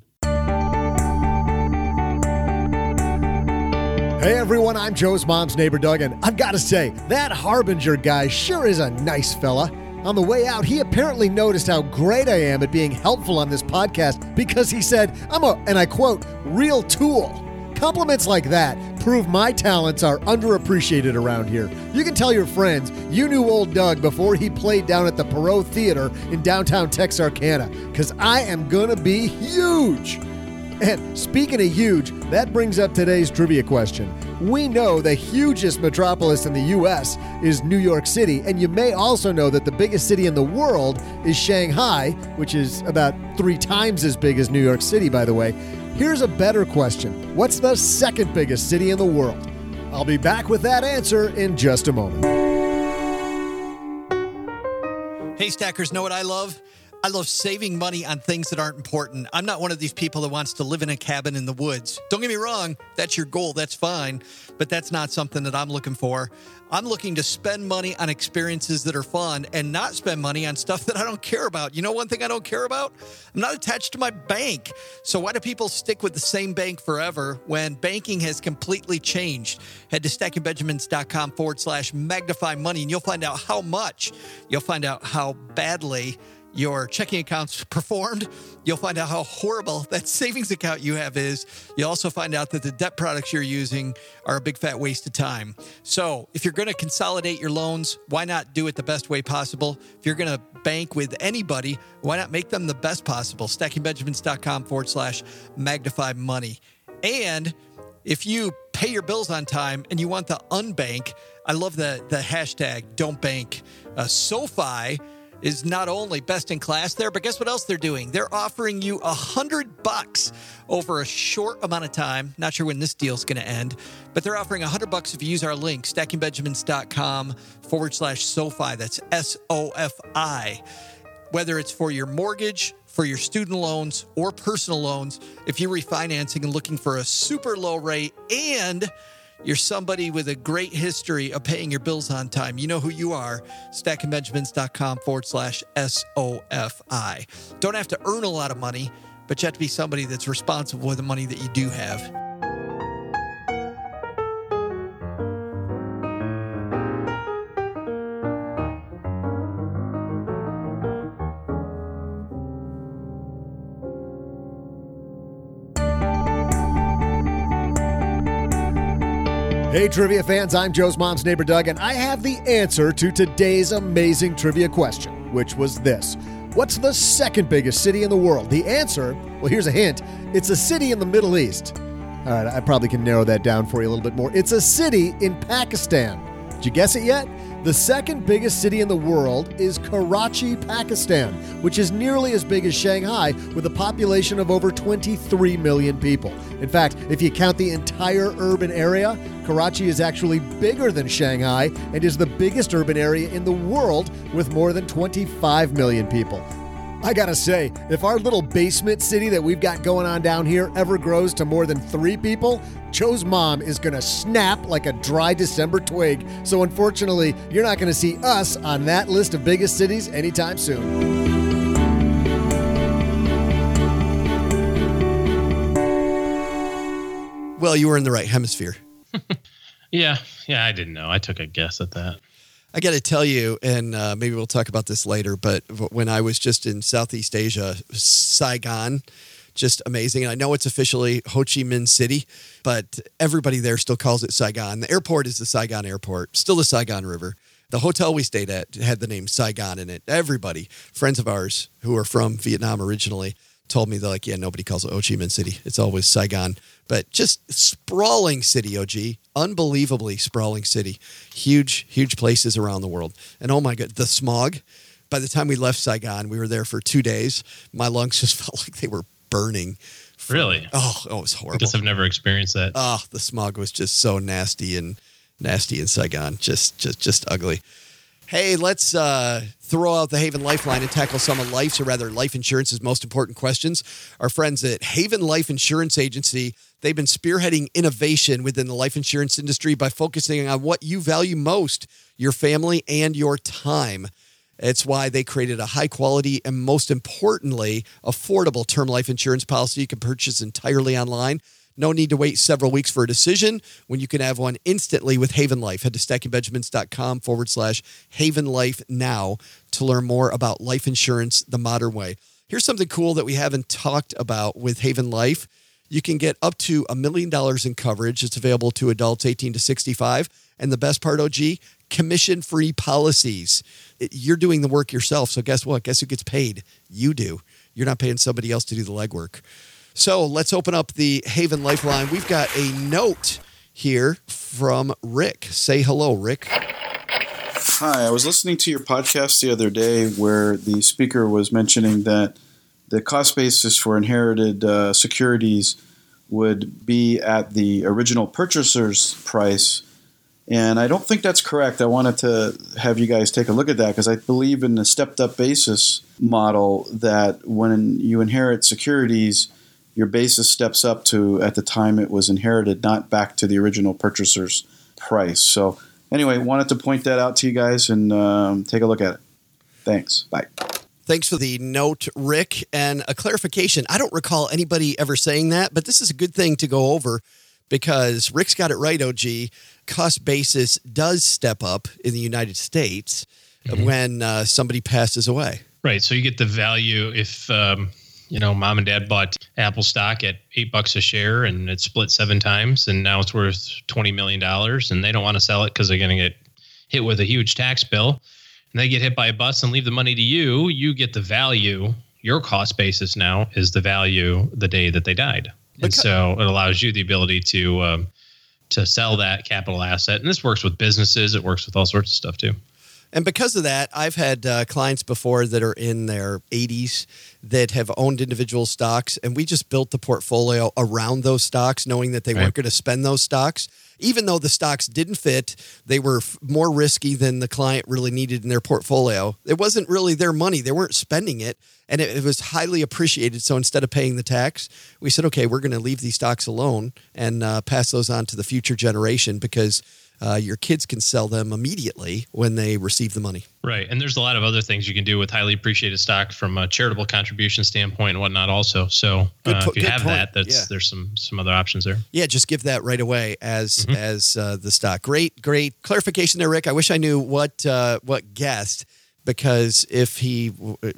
Hey everyone, I'm Joe's mom's neighbor Doug, and I've got to say, that Harbinger guy sure is a nice fella. On the way out, he apparently noticed how great I am at being helpful on this podcast because he said, I'm a, and I quote, real tool. Compliments like that prove my talents are underappreciated around here. You can tell your friends you knew old Doug before he played down at the Perot Theater in downtown Texarkana, because I am going to be huge. And speaking of huge, that brings up today's trivia question. We know the hugest metropolis in the U.S. is New York City, and you may also know that the biggest city in the world is Shanghai, which is about 3 times as big as New York City, by the way. Here's a better question. What's the second biggest city in the world? I'll be back with that answer in just a moment. Hey, Stackers, know what I love? I love saving money on things that aren't important. I'm not one of these people that wants to live in a cabin in the woods. Don't get me wrong. That's your goal. That's fine. But that's not something that I'm looking for. I'm looking to spend money on experiences that are fun and not spend money on stuff that I don't care about. You know one thing I don't care about? I'm not attached to my bank. So why do people stick with the same bank forever when banking has completely changed? Head to stackingbenjamins.com/magnify money and you'll find out how much. You'll find out how badly your checking accounts performed. You'll find out how horrible that savings account you have is. You'll also find out that the debt products you're using are a big fat waste of time. So if you're going to consolidate your loans, why not do it the best way possible? If you're going to bank with anybody, why not make them the best possible? stackingbenjamins.com/magnify money. And if you pay your bills on time and you want the unbank, I love the hashtag don't bank. SoFi is not only best in class there, but guess what else they're doing? They're offering you $100 over a short amount of time. Not sure when this deal's going to end, but they're offering $100 if you use our link, stackingbenjamins.com/SoFi. That's SOFI. Whether it's for your mortgage, for your student loans, or personal loans, if you're refinancing and looking for a super low rate and you're somebody with a great history of paying your bills on time, you know who you are. stackingbenjamins.com/SOFI. Don't have to earn a lot of money, but you have to be somebody that's responsible with the money that you do have. Hey, trivia fans, I'm Joe's mom's neighbor, Doug, and I have the answer to today's amazing trivia question, which was this. What's the second biggest city in the world? The answer, well, here's a hint. It's a city in the Middle East. All right, I probably can narrow that down for you a little bit more. It's a city in Pakistan. Did you guess it yet? The second biggest city in the world is Karachi, Pakistan, which is nearly as big as Shanghai with a population of over 23 million people. In fact, if you count the entire urban area, Karachi is actually bigger than Shanghai and is the biggest urban area in the world with more than 25 million people. I gotta say, if our little basement city that we've got going on down here ever grows to more than 3 people, Joe's mom is gonna snap like a dry December twig. So unfortunately, you're not gonna see us on that list of biggest cities anytime soon. Well, you were in the right hemisphere. Yeah, I didn't know. I took a guess at that. I got to tell you, and maybe we'll talk about this later, but when I was just in Southeast Asia, Saigon, just amazing. And I know it's officially Ho Chi Minh City, but everybody there still calls it Saigon. The airport is the Saigon airport, still the Saigon River. The hotel we stayed at had the name Saigon in it. Everybody, friends of ours who are from Vietnam originally, told me, they're like, yeah, nobody calls it Ho Chi Minh City. It's always Saigon. But just sprawling city, OG. Unbelievably sprawling city. Huge, huge places around the world. And oh my God, the smog. By the time we left Saigon, we were there for 2 days. My lungs just felt like they were burning. Really? Oh, it was horrible. I guess I've never experienced that. Oh, the smog was just so nasty in Saigon. Just ugly. Hey, let's throw out the Haven Lifeline and tackle some of life's, or rather life insurance's most important questions. Our friends at Haven Life Insurance Agency, they've been spearheading innovation within the life insurance industry by focusing on what you value most, your family and your time. It's why they created a high quality and, most importantly, affordable term life insurance policy you can purchase entirely online. No need to wait several weeks for a decision when you can have one instantly with Haven Life. Head to stackingbenjamins.com/Haven Life now to learn more about life insurance the modern way. Here's something cool that we haven't talked about with Haven Life. You can get up to $1 million in coverage. It's available to adults 18 to 65. And the best part, OG, commission-free policies. You're doing the work yourself. So guess what? Guess who gets paid? You do. You're not paying somebody else to do the legwork. So let's open up the Haven Lifeline. We've got a note here from Rick. Say hello, Rick. Hi, I was listening to your podcast the other day where the speaker was mentioning that the cost basis for inherited securities would be at the original purchaser's price And I don't think that's correct. I wanted to have you guys take a look at that because I believe in the stepped-up basis model that when you inherit securities, your basis steps up to at the time it was inherited, not back to the original purchaser's price. So anyway, wanted to point that out to you guys and take a look at it. Thanks. Bye. Thanks for the note, Rick, and a clarification. I don't recall anybody ever saying that, but this is a good thing to go over because Rick's got it right, OG. Cost basis does step up in the United States when somebody passes away. Right. So you get the value if, mom and dad bought Apple stock at $8 a share and it split 7 times and now it's worth $20 million and they don't want to sell it because they're going to get hit with a huge tax bill. And they get hit by a bus and leave the money to you. You get the value. Your cost basis now is the value the day that they died. And so it allows you the ability to sell that capital asset. And this works with businesses. It works with all sorts of stuff too. And because of that, I've had clients before that are in their 80s that have owned individual stocks, and we just built the portfolio around those stocks, knowing that they weren't going to spend those stocks. Even though the stocks didn't fit, they were more risky than the client really needed in their portfolio. It wasn't really their money. They weren't spending it, and it was highly appreciated. So instead of paying the tax, we said, okay, we're going to leave these stocks alone and pass those on to the future generation because your kids can sell them immediately when they receive the money. Right. And there's a lot of other things you can do with highly appreciated stock from a charitable contribution standpoint and whatnot also. So if you have that, there's some other options there. Yeah, just give that right away as the stock. Great clarification there, Rick. I wish I knew what guest, because if he,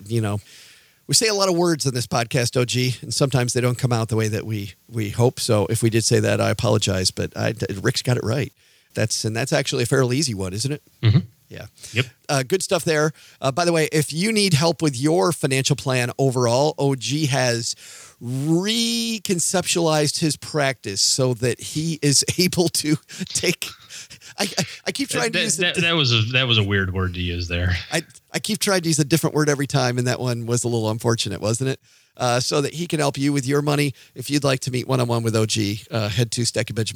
we say a lot of words on this podcast, OG, and sometimes they don't come out the way that we hope. So if we did say that, I apologize, but Rick's got it right. That's actually a fairly easy one, isn't it? Mm-hmm. Yeah. Yep. Good stuff there. By the way, if you need help with your financial plan overall, OG has reconceptualized his practice so that he is able to take. I keep trying to use that was a weird word to use there. I keep trying to use a different word every time, and that one was a little unfortunate, wasn't it? So that he can help you with your money. If you'd like to meet one-on-one with OG, head to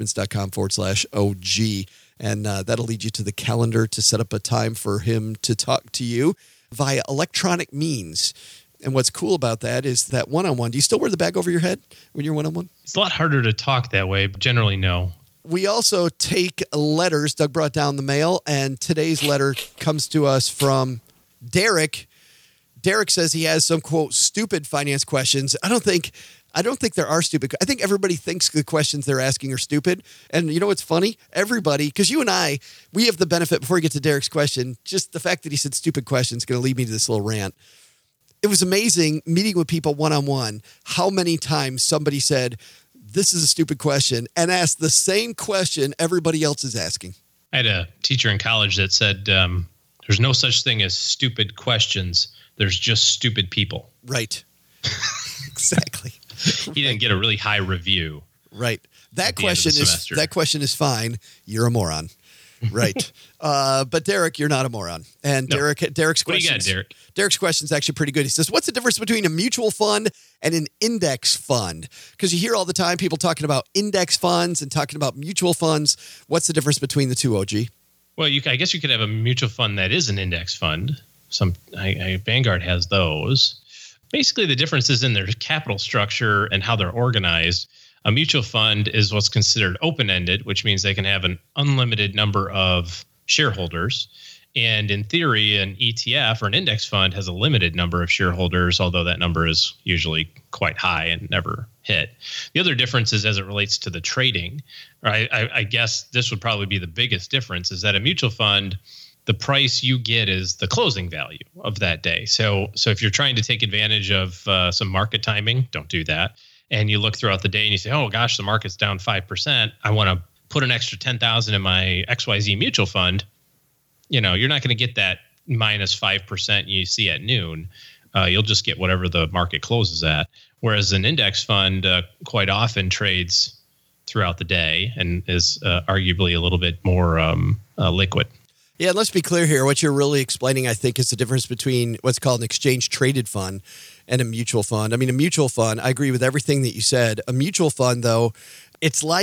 stackingbenjamins.com/OG, and that'll lead you to the calendar to set up a time for him to talk to you via electronic means. And what's cool about that is that one-on-one, do you still wear the bag over your head when you're one-on-one? It's a lot harder to talk that way, but generally no. We also take letters. Doug brought down the mail, and today's letter comes to us from Derek. Derek says he has some, quote, stupid finance questions. I don't think there are stupid. I think everybody thinks the questions they're asking are stupid. And you know what's funny? Everybody, because you and I, we have the benefit, before we get to Derek's question, just the fact that he said stupid questions is going to lead me to this little rant. It was amazing meeting with people one-on-one, how many times somebody said, this is a stupid question, and asked the same question everybody else is asking. I had a teacher in college that said, there's no such thing as stupid questions. There's just stupid people. Right. Exactly. He didn't get a really high review. Right. That question is fine. You're a moron. Right. But Derek, you're not a moron. And no. Derek's question. What do you got, Derek? Derek's question is actually pretty good. He says, what's the difference between a mutual fund and an index fund? Because you hear all the time people talking about index funds and talking about mutual funds. What's the difference between the two, OG? Well, I guess you could have a mutual fund that is an index fund. Vanguard has those. Basically, the difference is in their capital structure and how they're organized. A mutual fund is what's considered open-ended, which means they can have an unlimited number of shareholders. And in theory, an ETF or an index fund has a limited number of shareholders, although that number is usually quite high and never hit. The other difference is as it relates to the trading. I guess this would probably be the biggest difference, is that a mutual fund, the price you get is the closing value of that day. So if you're trying to take advantage of some market timing, don't do that. And you look throughout the day and you say, oh gosh, the market's down 5%. I want to put an extra $10,000 in my XYZ mutual fund. You're not going to get that minus 5% you see at noon. You'll just get whatever the market closes at. Whereas an index fund quite often trades throughout the day and is arguably a little bit more liquid. Yeah, let's be clear here. What you're really explaining, I think, is the difference between what's called an exchange-traded fund and a mutual fund. I mean, a mutual fund, I agree with everything that you said. A mutual fund, though, it's like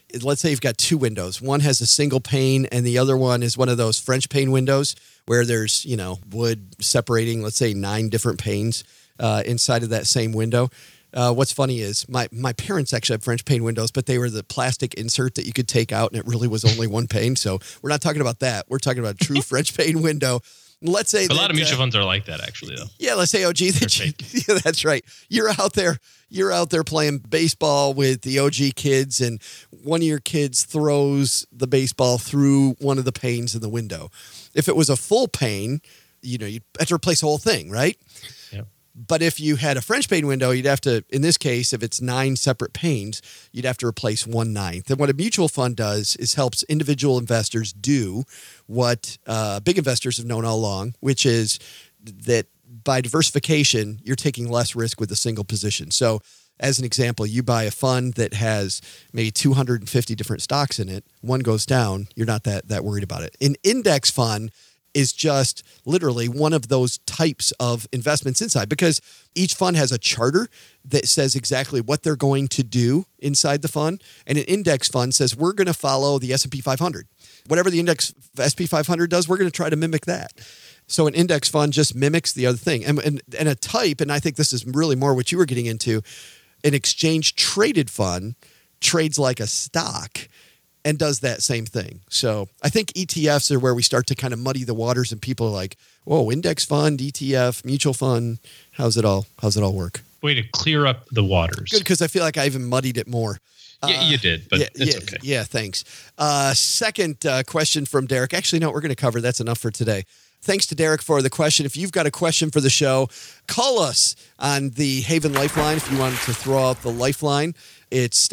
let's say you've got two windows. One has a single pane and the other one is one of those French pane windows where there's, wood separating, let's say 9 different panes inside of that same window. What's funny is my parents actually had French pane windows, but they were the plastic insert that you could take out and it really was only one pane. So we're not talking about that. We're talking about a true French pane window. Let's say a lot of mutual funds are like that, actually, though. Yeah, let's say OG. Yeah, that's right. You're out there playing baseball with the OG kids, and one of your kids throws the baseball through one of the panes in the window. If it was a full pane, you'd have to replace the whole thing, right? Yep. But if you had a French pane window, you'd have to, in this case, if it's 9 separate panes, you'd have to replace 1/9. And what a mutual fund does is helps individual investors do what big investors have known all along, which is that by diversification, you're taking less risk with a single position. So as an example, you buy a fund that has maybe 250 different stocks in it. One goes down, you're not that worried about it. An index fund is just literally one of those types of investments inside, because each fund has a charter that says exactly what they're going to do inside the fund. And an index fund says, we're going to follow the S&P 500. Whatever the index S&P 500 does, we're going to try to mimic that. So an index fund just mimics the other thing. And a type, and I think this is really more what you were getting into, an exchange traded fund trades like a stock and does that same thing. So I think ETFs are where we start to kind of muddy the waters, and people are like, whoa, index fund, ETF, mutual fund, how's it all work? Way to clear up the waters. Good, because I feel like I even muddied it more. Yeah, you did, but it's okay. Yeah, thanks. Second question from Derek. Actually, no, we're going to cover. That's enough for today. Thanks to Derek for the question. If you've got a question for the show, call us on the Haven Lifeline if you wanted to throw out the lifeline. It's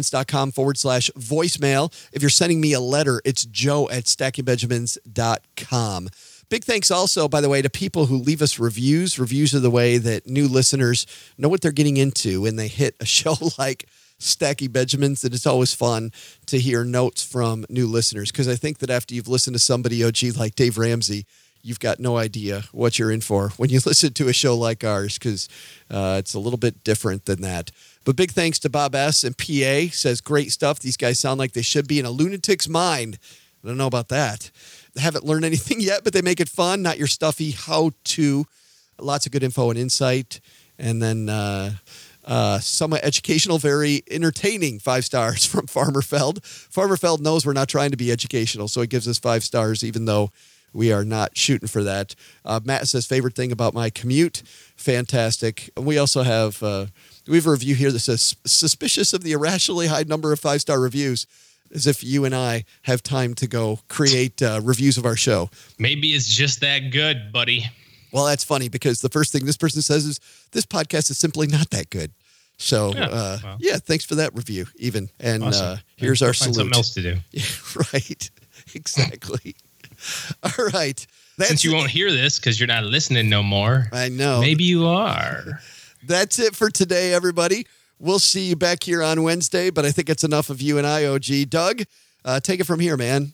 stackingbenjamins.com/voicemail. If you're sending me a letter, it's joe@stackingbenjamins.com. Big thanks also, by the way, to people who leave us reviews. Reviews are the way that new listeners know what they're getting into when they hit a show like Stacking Benjamins, and it's always fun to hear notes from new listeners, because I think that after you've listened to somebody, OG, like Dave Ramsey, you've got no idea what you're in for when you listen to a show like ours, because it's a little bit different than that. But big thanks to Bob S. and PA, says, great stuff. These guys sound like they should be in a lunatic's mind. I don't know about that. They haven't learned anything yet, but they make it fun, not your stuffy how-to. Lots of good info and insight. And then somewhat educational, very entertaining 5 stars from Farmer Feld. Farmer Feld knows we're not trying to be educational, so he gives us 5 stars, even though we are not shooting for that. Matt says, favorite thing about my commute. Fantastic. And we also have, we have a review here that says, suspicious of the irrationally high number of 5-star reviews, as if you and I have time to go create reviews of our show. Maybe it's just that good, buddy. Well, that's funny, because the first thing this person says is, this podcast is simply not that good. So, yeah, thanks for that review, even. And awesome. Here's our salute. Something else to do. Yeah, right. Exactly. All right. Since you won't hear this because you're not listening no more. I know. Maybe you are. That's it for today, everybody. We'll see you back here on Wednesday, but I think it's enough of you and I, OG. Doug, take it from here, man.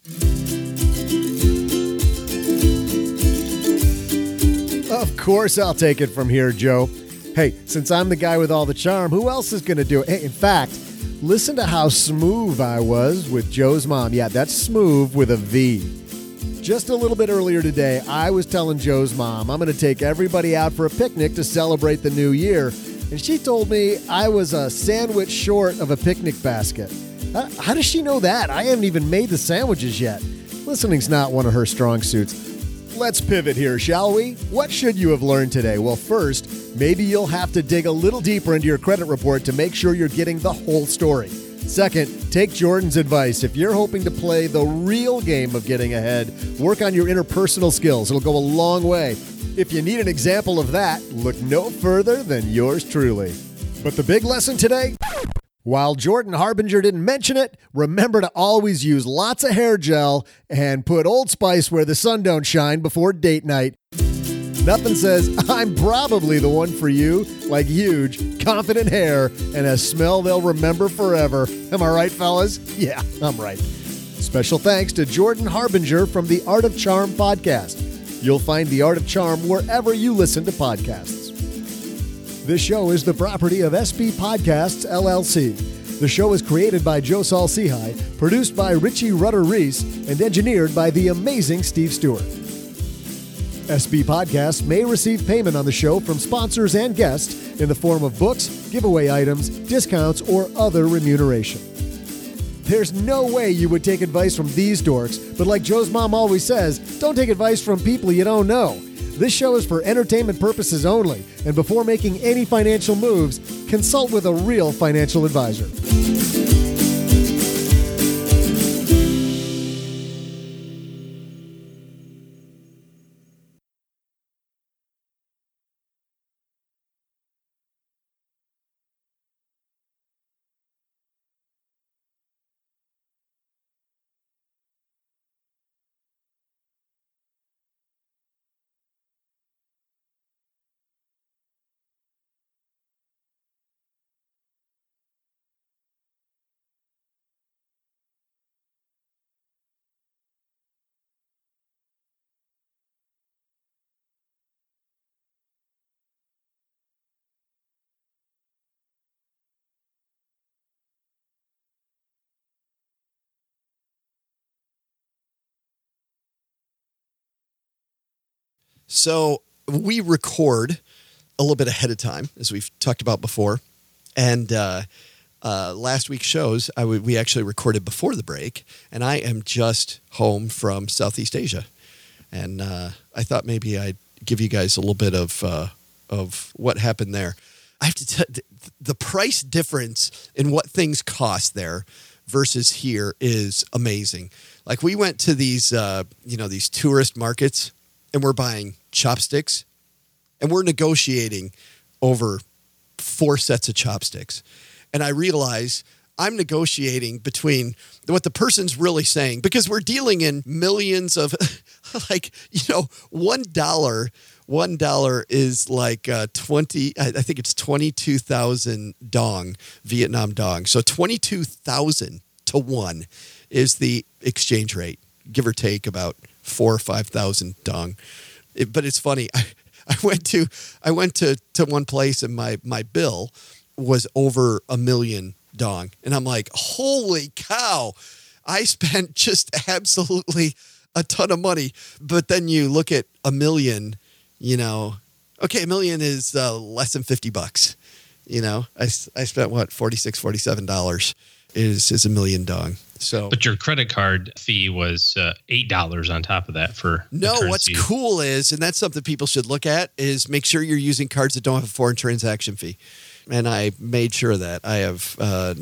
Of course I'll take it from here, Joe. Hey, since I'm the guy with all the charm, who else is going to do it? Hey, in fact, listen to how smooth I was with Joe's mom. Yeah, that's smooth with a V. Just a little bit earlier today, I was telling Joe's mom I'm going to take everybody out for a picnic to celebrate the new year. And she told me I was a sandwich short of a picnic basket. How does she know that? I haven't even made the sandwiches yet. Listening's not one of her strong suits. Let's pivot here, shall we? What should you have learned today? Well, first, maybe you'll have to dig a little deeper into your credit report to make sure you're getting the whole story. Second, take Jordan's advice. If you're hoping to play the real game of getting ahead, work on your interpersonal skills. It'll go a long way. If you need an example of that, look no further than yours truly. But the big lesson today? While Jordan Harbinger didn't mention it, remember to always use lots of hair gel and put Old Spice where the sun don't shine before date night. Nothing says, I'm probably the one for you, like huge, confident hair and a smell they'll remember forever. Am I right, fellas? Yeah, I'm right. Special thanks to Jordan Harbinger from the Art of Charm podcast. You'll find the Art of Charm wherever you listen to podcasts. This show is the property of SB Podcasts, LLC. The show is created by Joe Saul-Sehy, produced by Richie Rutter-Reese, and engineered by the amazing Steve Stewart. SB Podcasts may receive payment on the show from sponsors and guests in the form of books, giveaway items, discounts, or other remuneration. There's no way you would take advice from these dorks, but like Joe's mom always says, don't take advice from people you don't know. This show is for entertainment purposes only, and before making any financial moves, consult with a real financial advisor. So we record a little bit ahead of time, as we've talked about before. And last week's shows, we actually recorded before the break. And I am just home from Southeast Asia. And I thought maybe I'd give you guys a little bit of what happened there. I have to tell you, the price difference in what things cost there versus here is amazing. Like we went to these tourist markets, and we're buying chopsticks, and we're negotiating over 4 sets of chopsticks. And I realize I'm negotiating between what the person's really saying, because we're dealing in millions of, $1 is like 20, I think it's 22,000 dong, Vietnam dong. So 22,000 to 1 is the exchange rate, give or take about 4,000 or 5,000 dong. But it's funny. I went to one place, and my bill was over $1 million dong, and I'm like, holy cow! I spent just absolutely a ton of money. But then you look at $1 million, $1 million is less than $50. I spent what, $47 is $1 million dong. So, but your credit card fee was $8 on top of that for no. What's cool is, and that's something people should look at, is make sure you're using cards that don't have a foreign transaction fee. And I made sure that I have.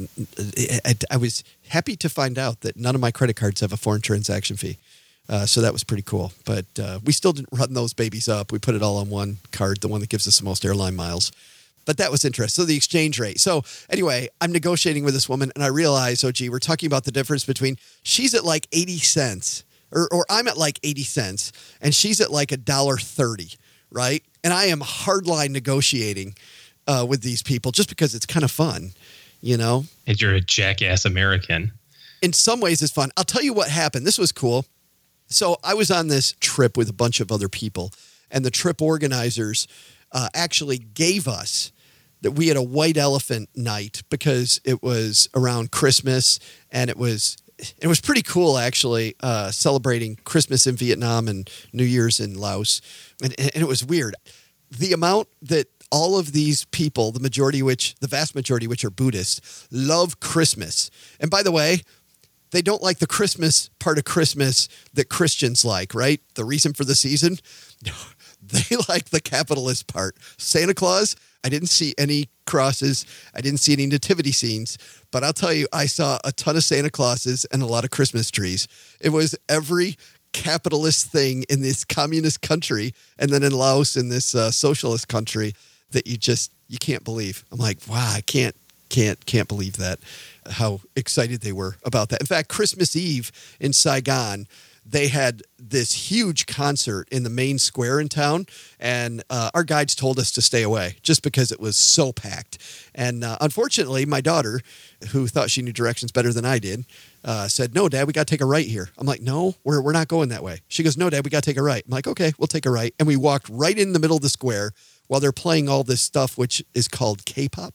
I was happy to find out that none of my credit cards have a foreign transaction fee. So that was pretty cool. But we still didn't run those babies up. We put it all on one card, the one that gives us the most airline miles. But that was interesting. So the exchange rate. So anyway, I'm negotiating with this woman, and I realize, we're talking about the difference between she's at like 80 cents, or I'm at like 80 cents, and she's at like $1.30, right? And I am hardline negotiating with these people just because it's kind of fun, And you're a jackass American. In some ways, it's fun. I'll tell you what happened. This was cool. So I was on this trip with a bunch of other people, and the trip organizers actually gave us that we had a white elephant night because it was around Christmas, and it was pretty cool, actually, celebrating Christmas in Vietnam and New Year's in Laos. And it was weird. The amount that all of these people, the vast majority of which are Buddhists, love Christmas. And by the way, they don't like the Christmas part of Christmas that Christians like, right? The reason for the season? No, they like the capitalist part. Santa Claus, I didn't see any crosses. I didn't see any nativity scenes. But I'll tell you, I saw a ton of Santa Clauses and a lot of Christmas trees. It was every capitalist thing in this communist country, and then in Laos, in this socialist country, that you can't believe. I'm like, wow, I can't believe that, how excited they were about that. In fact, Christmas Eve in Saigon, they had this huge concert in the main square in town, and our guides told us to stay away just because it was so packed. And unfortunately, my daughter, who thought she knew directions better than I did, said, "No, Dad, we got to take a right here." I'm like, "No, we're not going that way." She goes, "No, Dad, we got to take a right." I'm like, "Okay, we'll take a right." And we walked right in the middle of the square while they're playing all this stuff, which is called K-pop.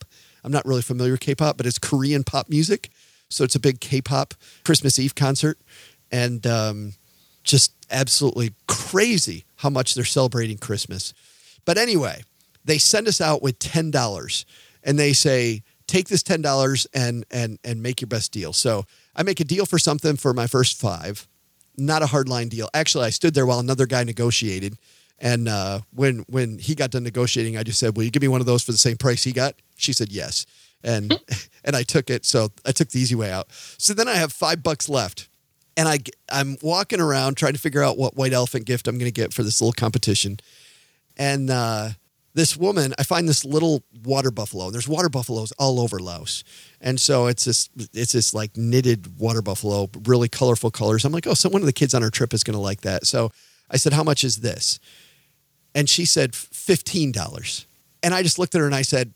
I'm not really familiar with K-pop, but it's Korean pop music. So it's a big K-pop Christmas Eve concert. And just absolutely crazy how much they're celebrating Christmas. But anyway, they send us out with $10 and they say, take this $10 and make your best deal. So I make a deal for something for my first 5. Not a hard line deal. Actually, I stood there while another guy negotiated. And when he got done negotiating, I just said, will you give me one of those for the same price he got? She said, yes. And I took it. So I took the easy way out. So then I have $5 left. And I'm walking around trying to figure out what white elephant gift I'm going to get for this little competition. And this woman, I find this little water buffalo. There's water buffaloes all over Laos. And so it's this like knitted water buffalo, really colorful colors. I'm like, oh, so one of the kids on our trip is going to like that. So I said, how much is this? And she said $15. And I just looked at her and I said,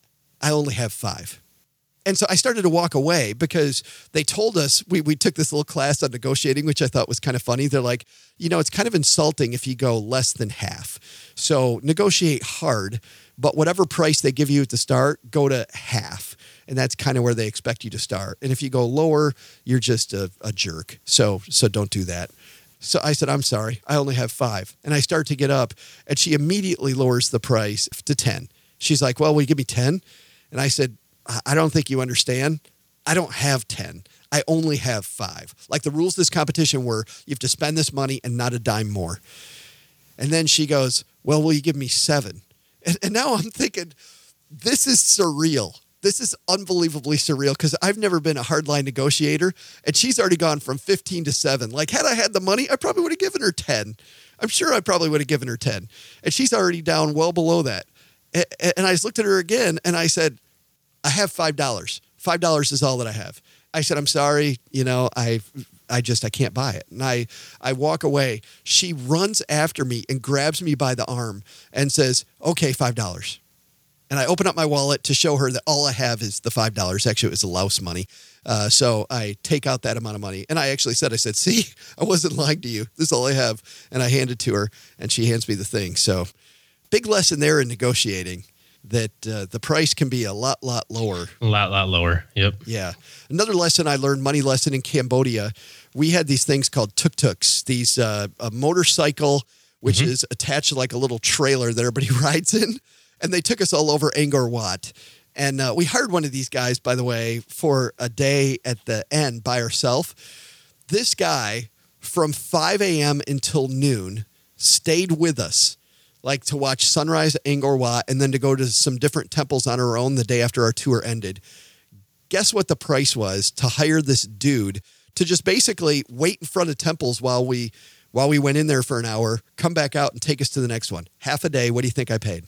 I only have 5. And so I started to walk away because they told us, we took this little class on negotiating, which I thought was kind of funny. They're like, it's kind of insulting if you go less than half. So negotiate hard, but whatever price they give you at the start, go to half. And that's kind of where they expect you to start. And if you go lower, you're just a jerk. So don't do that. So I said, I'm sorry, I only have 5. And I start to get up and she immediately lowers the price to 10. She's like, well, will you give me 10? And I said, I don't think you understand. I don't have 10. I only have 5. Like the rules of this competition were you have to spend this money and not a dime more. And then she goes, well, will you give me 7? And now I'm thinking, this is surreal. This is unbelievably surreal because I've never been a hardline negotiator and she's already gone from 15 to 7. Like had I had the money, I probably would have given her 10. I'm sure I probably would have given her 10. And she's already down well below that. And I just looked at her again and I said, I have $5. $5 is all that I have. I said, I'm sorry. I can't buy it. And I walk away. She runs after me and grabs me by the arm and says, okay, $5. And I open up my wallet to show her that all I have is the $5. Actually, it was the Laos money. So I take out that amount of money. And I actually said, see, I wasn't lying to you. This is all I have. And I hand it to her and she hands me the thing. So big lesson there in negotiating. That the price can be a lot lower. A lot lower. Yep. Yeah. Another lesson I learned, money lesson in Cambodia, we had these things called tuk-tuks, these a motorcycle, which is attached to like a little trailer that everybody rides in. And they took us all over Angkor Wat. And we hired one of these guys, by the way, for a day at the end by ourselves. This guy, from 5 a.m. until noon, stayed with us. Like to watch sunrise at Angkor Wat and then to go to some different temples on our own the day after our tour ended. Guess what the price was to hire this dude to just basically wait in front of temples while we went in there for an hour, come back out and take us to the next one. Half a day. What do you think I paid?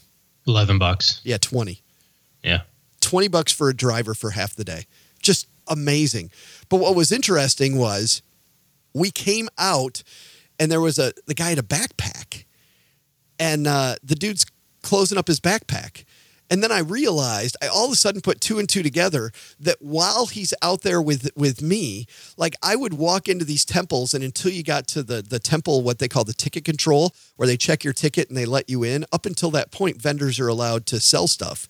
$11. Yeah, 20. Yeah. $20 for a driver for half the day. Just amazing. But what was interesting was we came out and there was the guy had a backpack. And the dude's closing up his backpack. And then I realized, I all of a sudden put 2 and 2 together, that while he's out there with me, like I would walk into these temples and until you got to the temple, what they call the ticket control, where they check your ticket and they let you in, up until that point, vendors are allowed to sell stuff.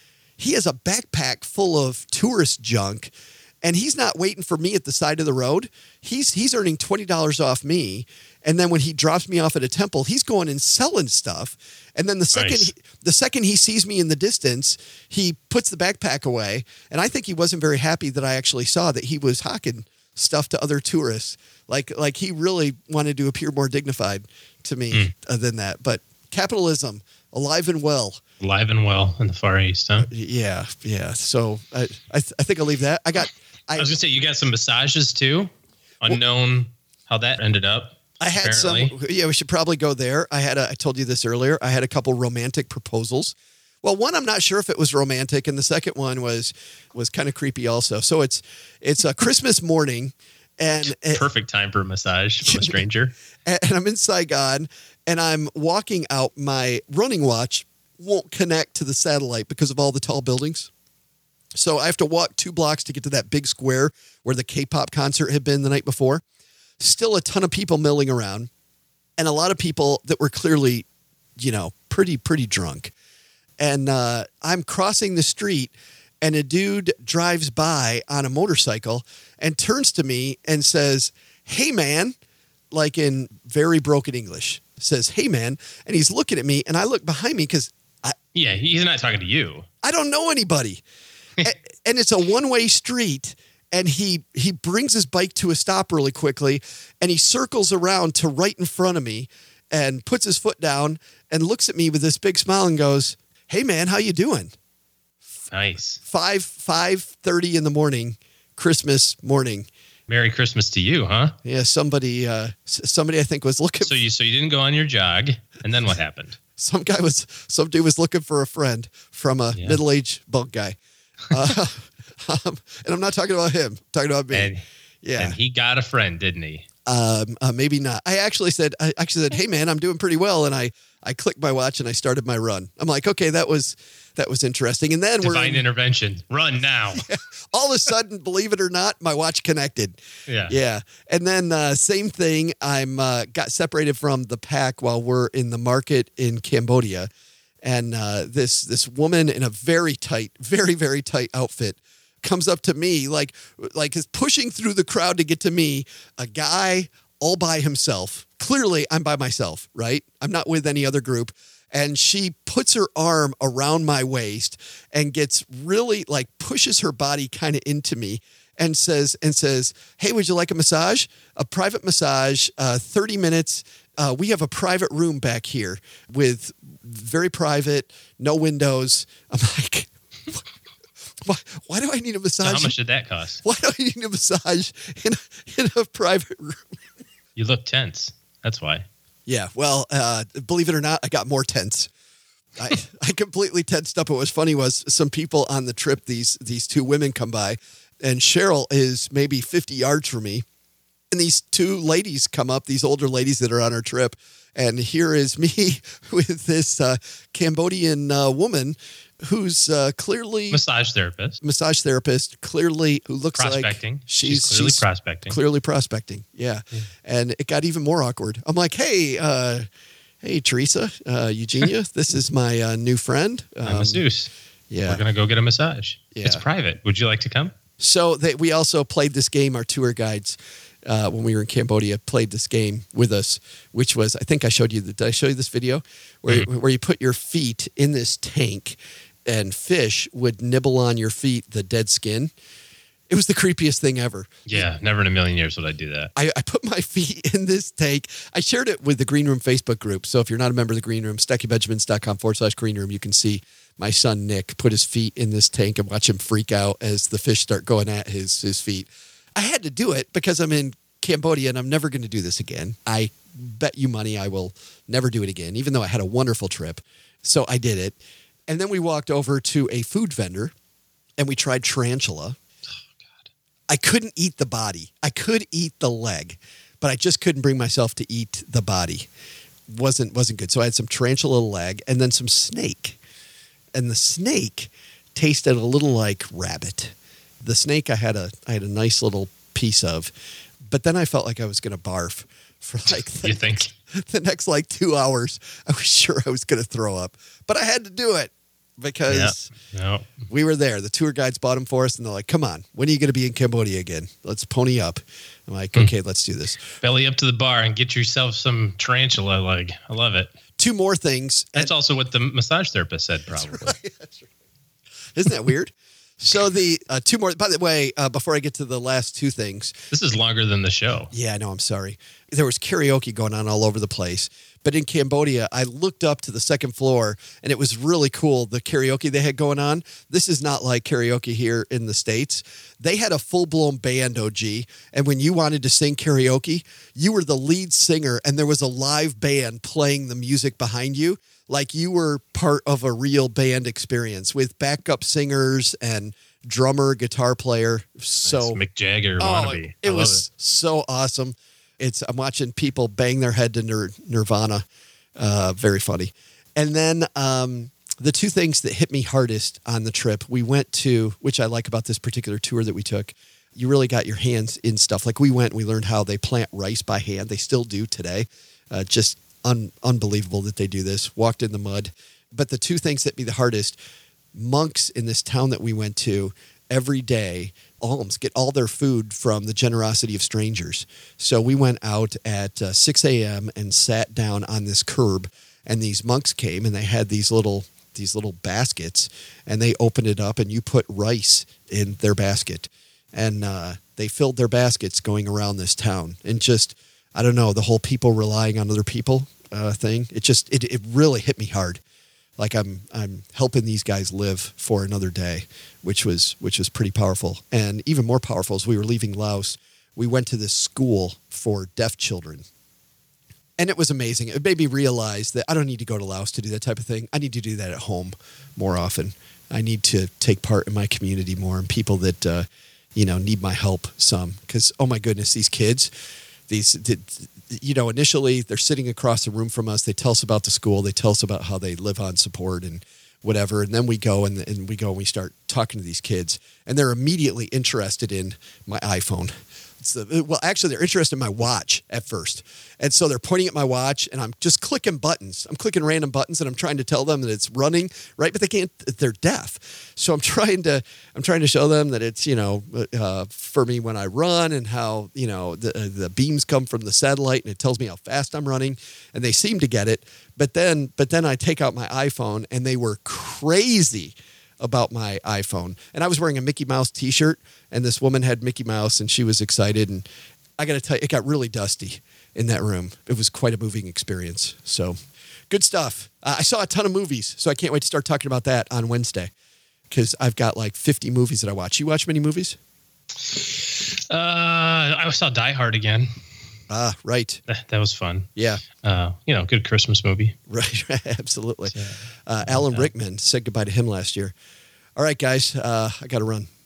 He has a backpack full of tourist junk and he's not waiting for me at the side of the road. He's earning $20 off me. And then when he drops me off at a temple, he's going and selling stuff. And then the second he sees me in the distance, he puts the backpack away. And I think he wasn't very happy that I actually saw that he was hawking stuff to other tourists. Like he really wanted to appear more dignified to me than that. But capitalism, alive and well. Alive and well in the Far East, huh? Yeah. So I think I'll leave that. I was going to say, you got some massages too? Unknown how that ended up. I had apparently. We should probably go there. I told you this earlier. I had a couple romantic proposals. Well, one, I'm not sure if it was romantic. And the second one was kind of creepy also. So it's a Christmas morning. And perfect time for a massage from a stranger. And I'm in Saigon and I'm walking out. My running watch won't connect to the satellite because of all the tall buildings. So I have to walk 2 blocks to get to that big square where the K-pop concert had been the night before. Still a ton of people milling around and a lot of people that were clearly, pretty drunk. And I'm crossing the street and a dude drives by on a motorcycle and turns to me and says, "Hey, man," like in very broken English, says, "Hey, man." And he's looking at me, and I look behind me because Yeah, he's not talking to you. I don't know anybody. And it's a one-way street. And he brings his bike to a stop really quickly, and he circles around to right in front of me and puts his foot down and looks at me with this big smile and goes, "Hey, man, how you doing?" Nice. 5:30 in the morning, Christmas morning. Merry Christmas to you, huh? Yeah, somebody I think was looking. So you didn't go on your jog, and then what happened? Some dude was looking for a friend from a middle-aged bunk guy. And I'm not talking about him. I'm talking about me. And he got a friend, didn't he? Maybe not. I actually said, "Hey, man, I'm doing pretty well." And I clicked my watch and I started my run. I'm like, okay, that was interesting. And then Divine intervention. Run now. All of a sudden, believe it or not, my watch connected. Yeah. Yeah. And then same thing. I'm got separated from the pack while we're in the market in Cambodia. And this woman in a very tight, very, very tight outfit comes up to me, like is pushing through the crowd to get to me, a guy all by himself. Clearly, I'm by myself, right? I'm not with any other group. And she puts her arm around my waist and gets really pushes her body kind of into me and says, "Hey, would you like a massage? A private massage, 30 minutes. We have a private room back here with very private, no windows." I'm like, why do I need a massage? So how much did that cost? Why do I need a massage in a private room? You look tense. That's why. Yeah. Well, believe it or not, I got more tense. I completely tensed up. What was funny was some people on the trip, these two women come by, and Cheryl is maybe 50 yards from me. And these two ladies come up, these older ladies that are on our trip. And here is me with this Cambodian woman who's clearly massage therapist, clearly who looks prospecting. Like she's prospecting. Clearly prospecting. Yeah. And it got even more awkward. I'm like, hey, Teresa, Eugenia, this is my new friend. I'm masseuse. Yeah. We're going to go get a massage. Yeah. It's private. Would you like to come? So we also played this game. Our tour guides, when we were in Cambodia, played this game with us, which was, I think I showed you. Did I show you this video where you put your feet in this tank and fish would nibble on your feet, the dead skin? It was the creepiest thing ever. Yeah, never in a million years would I do that. I put my feet in this tank. I shared it with the Green Room Facebook group. So if you're not a member of the Green Room, StackyBenjamins.com/Green Room, you can see my son Nick put his feet in this tank and watch him freak out as the fish start going at his feet. I had to do it because I'm in Cambodia and I'm never going to do this again. I bet you money I will never do it again, even though I had a wonderful trip. So I did it. And then we walked over to a food vendor and we tried tarantula. I couldn't eat the body. I could eat the leg, but I just couldn't bring myself to eat the body. Wasn't good. So I had some tarantula leg and then some snake. And the snake tasted a little like rabbit. The snake I had a nice little piece of, but then I felt like I was going to barf for the next 2 hours. I was sure I was going to throw up, but I had to do it. Because we were there. The tour guides bought them for us, and they're like, "Come on, when are you going to be in Cambodia again? Let's pony up." I'm like, "Okay, let's do this." Belly up to the bar and get yourself some tarantula leg. I love it. Two more things. That's also what the massage therapist said, probably. That's right. Isn't that weird? So the two more. By the way, before I get to the last two things, this is longer than the show. Yeah, I know. I'm sorry. There was karaoke going on all over the place. But in Cambodia, I looked up to the second floor, and it was really cool, the karaoke they had going on. This is not like karaoke here in the States. They had a full-blown band, OG, and when you wanted to sing karaoke, you were the lead singer, and there was a live band playing the music behind you, like you were part of a real band experience with backup singers and drummer, guitar player. So Mick Jagger wannabe. It was so awesome. I'm watching people bang their head to Nirvana. Very funny. And then the two things that hit me hardest on the trip, we went to, which I like about this particular tour that we took, you really got your hands in stuff. Like we went and we learned how they plant rice by hand. They still do today. Just unbelievable that they do this. Walked in the mud. But the two things that hit me the hardest, monks in this town that we went to every day get all their food from the generosity of strangers. So we went out at 6 a.m. and sat down on this curb, and these monks came and they had these little baskets, and they opened it up and you put rice in their basket, and they filled their baskets going around this town. And just, I don't know, the whole people relying on other people thing. It really hit me hard. Like I'm helping these guys live for another day, which was pretty powerful. And even more powerful, as we were leaving Laos, we went to this school for deaf children. And it was amazing. It made me realize that I don't need to go to Laos to do that type of thing. I need to do that at home more often. I need to take part in my community more, and people that need my help some. Because, oh my goodness, these kids, initially they're sitting across the room from us. They tell us about the school. They tell us about how they live on support and whatever. And then we go and we start talking to these kids, and they're immediately interested in my iPhone. Actually, they're interested in my watch at first. And so they're pointing at my watch, and I'm just clicking buttons. I'm clicking random buttons, and I'm trying to tell them that it's running, right? But they can't, they're deaf. So I'm trying to show them that it's, for me when I run, and how, the beams come from the satellite, and it tells me how fast I'm running, and they seem to get it. But then I take out my iPhone, and they were crazy about my iPhone. And I was wearing a Mickey Mouse t-shirt, and this woman had Mickey Mouse, and she was excited. And I got to tell you, it got really dusty in that room. It was quite a moving experience. So good stuff. I saw a ton of movies, so I can't wait to start talking about that on Wednesday, because I've got like 50 movies that I watch. You watch many movies? I saw Die Hard again. Ah, right. That was fun. Yeah. Good Christmas movie. Right. Absolutely. Alan Rickman, said goodbye to him last year. All right, guys, I got to run.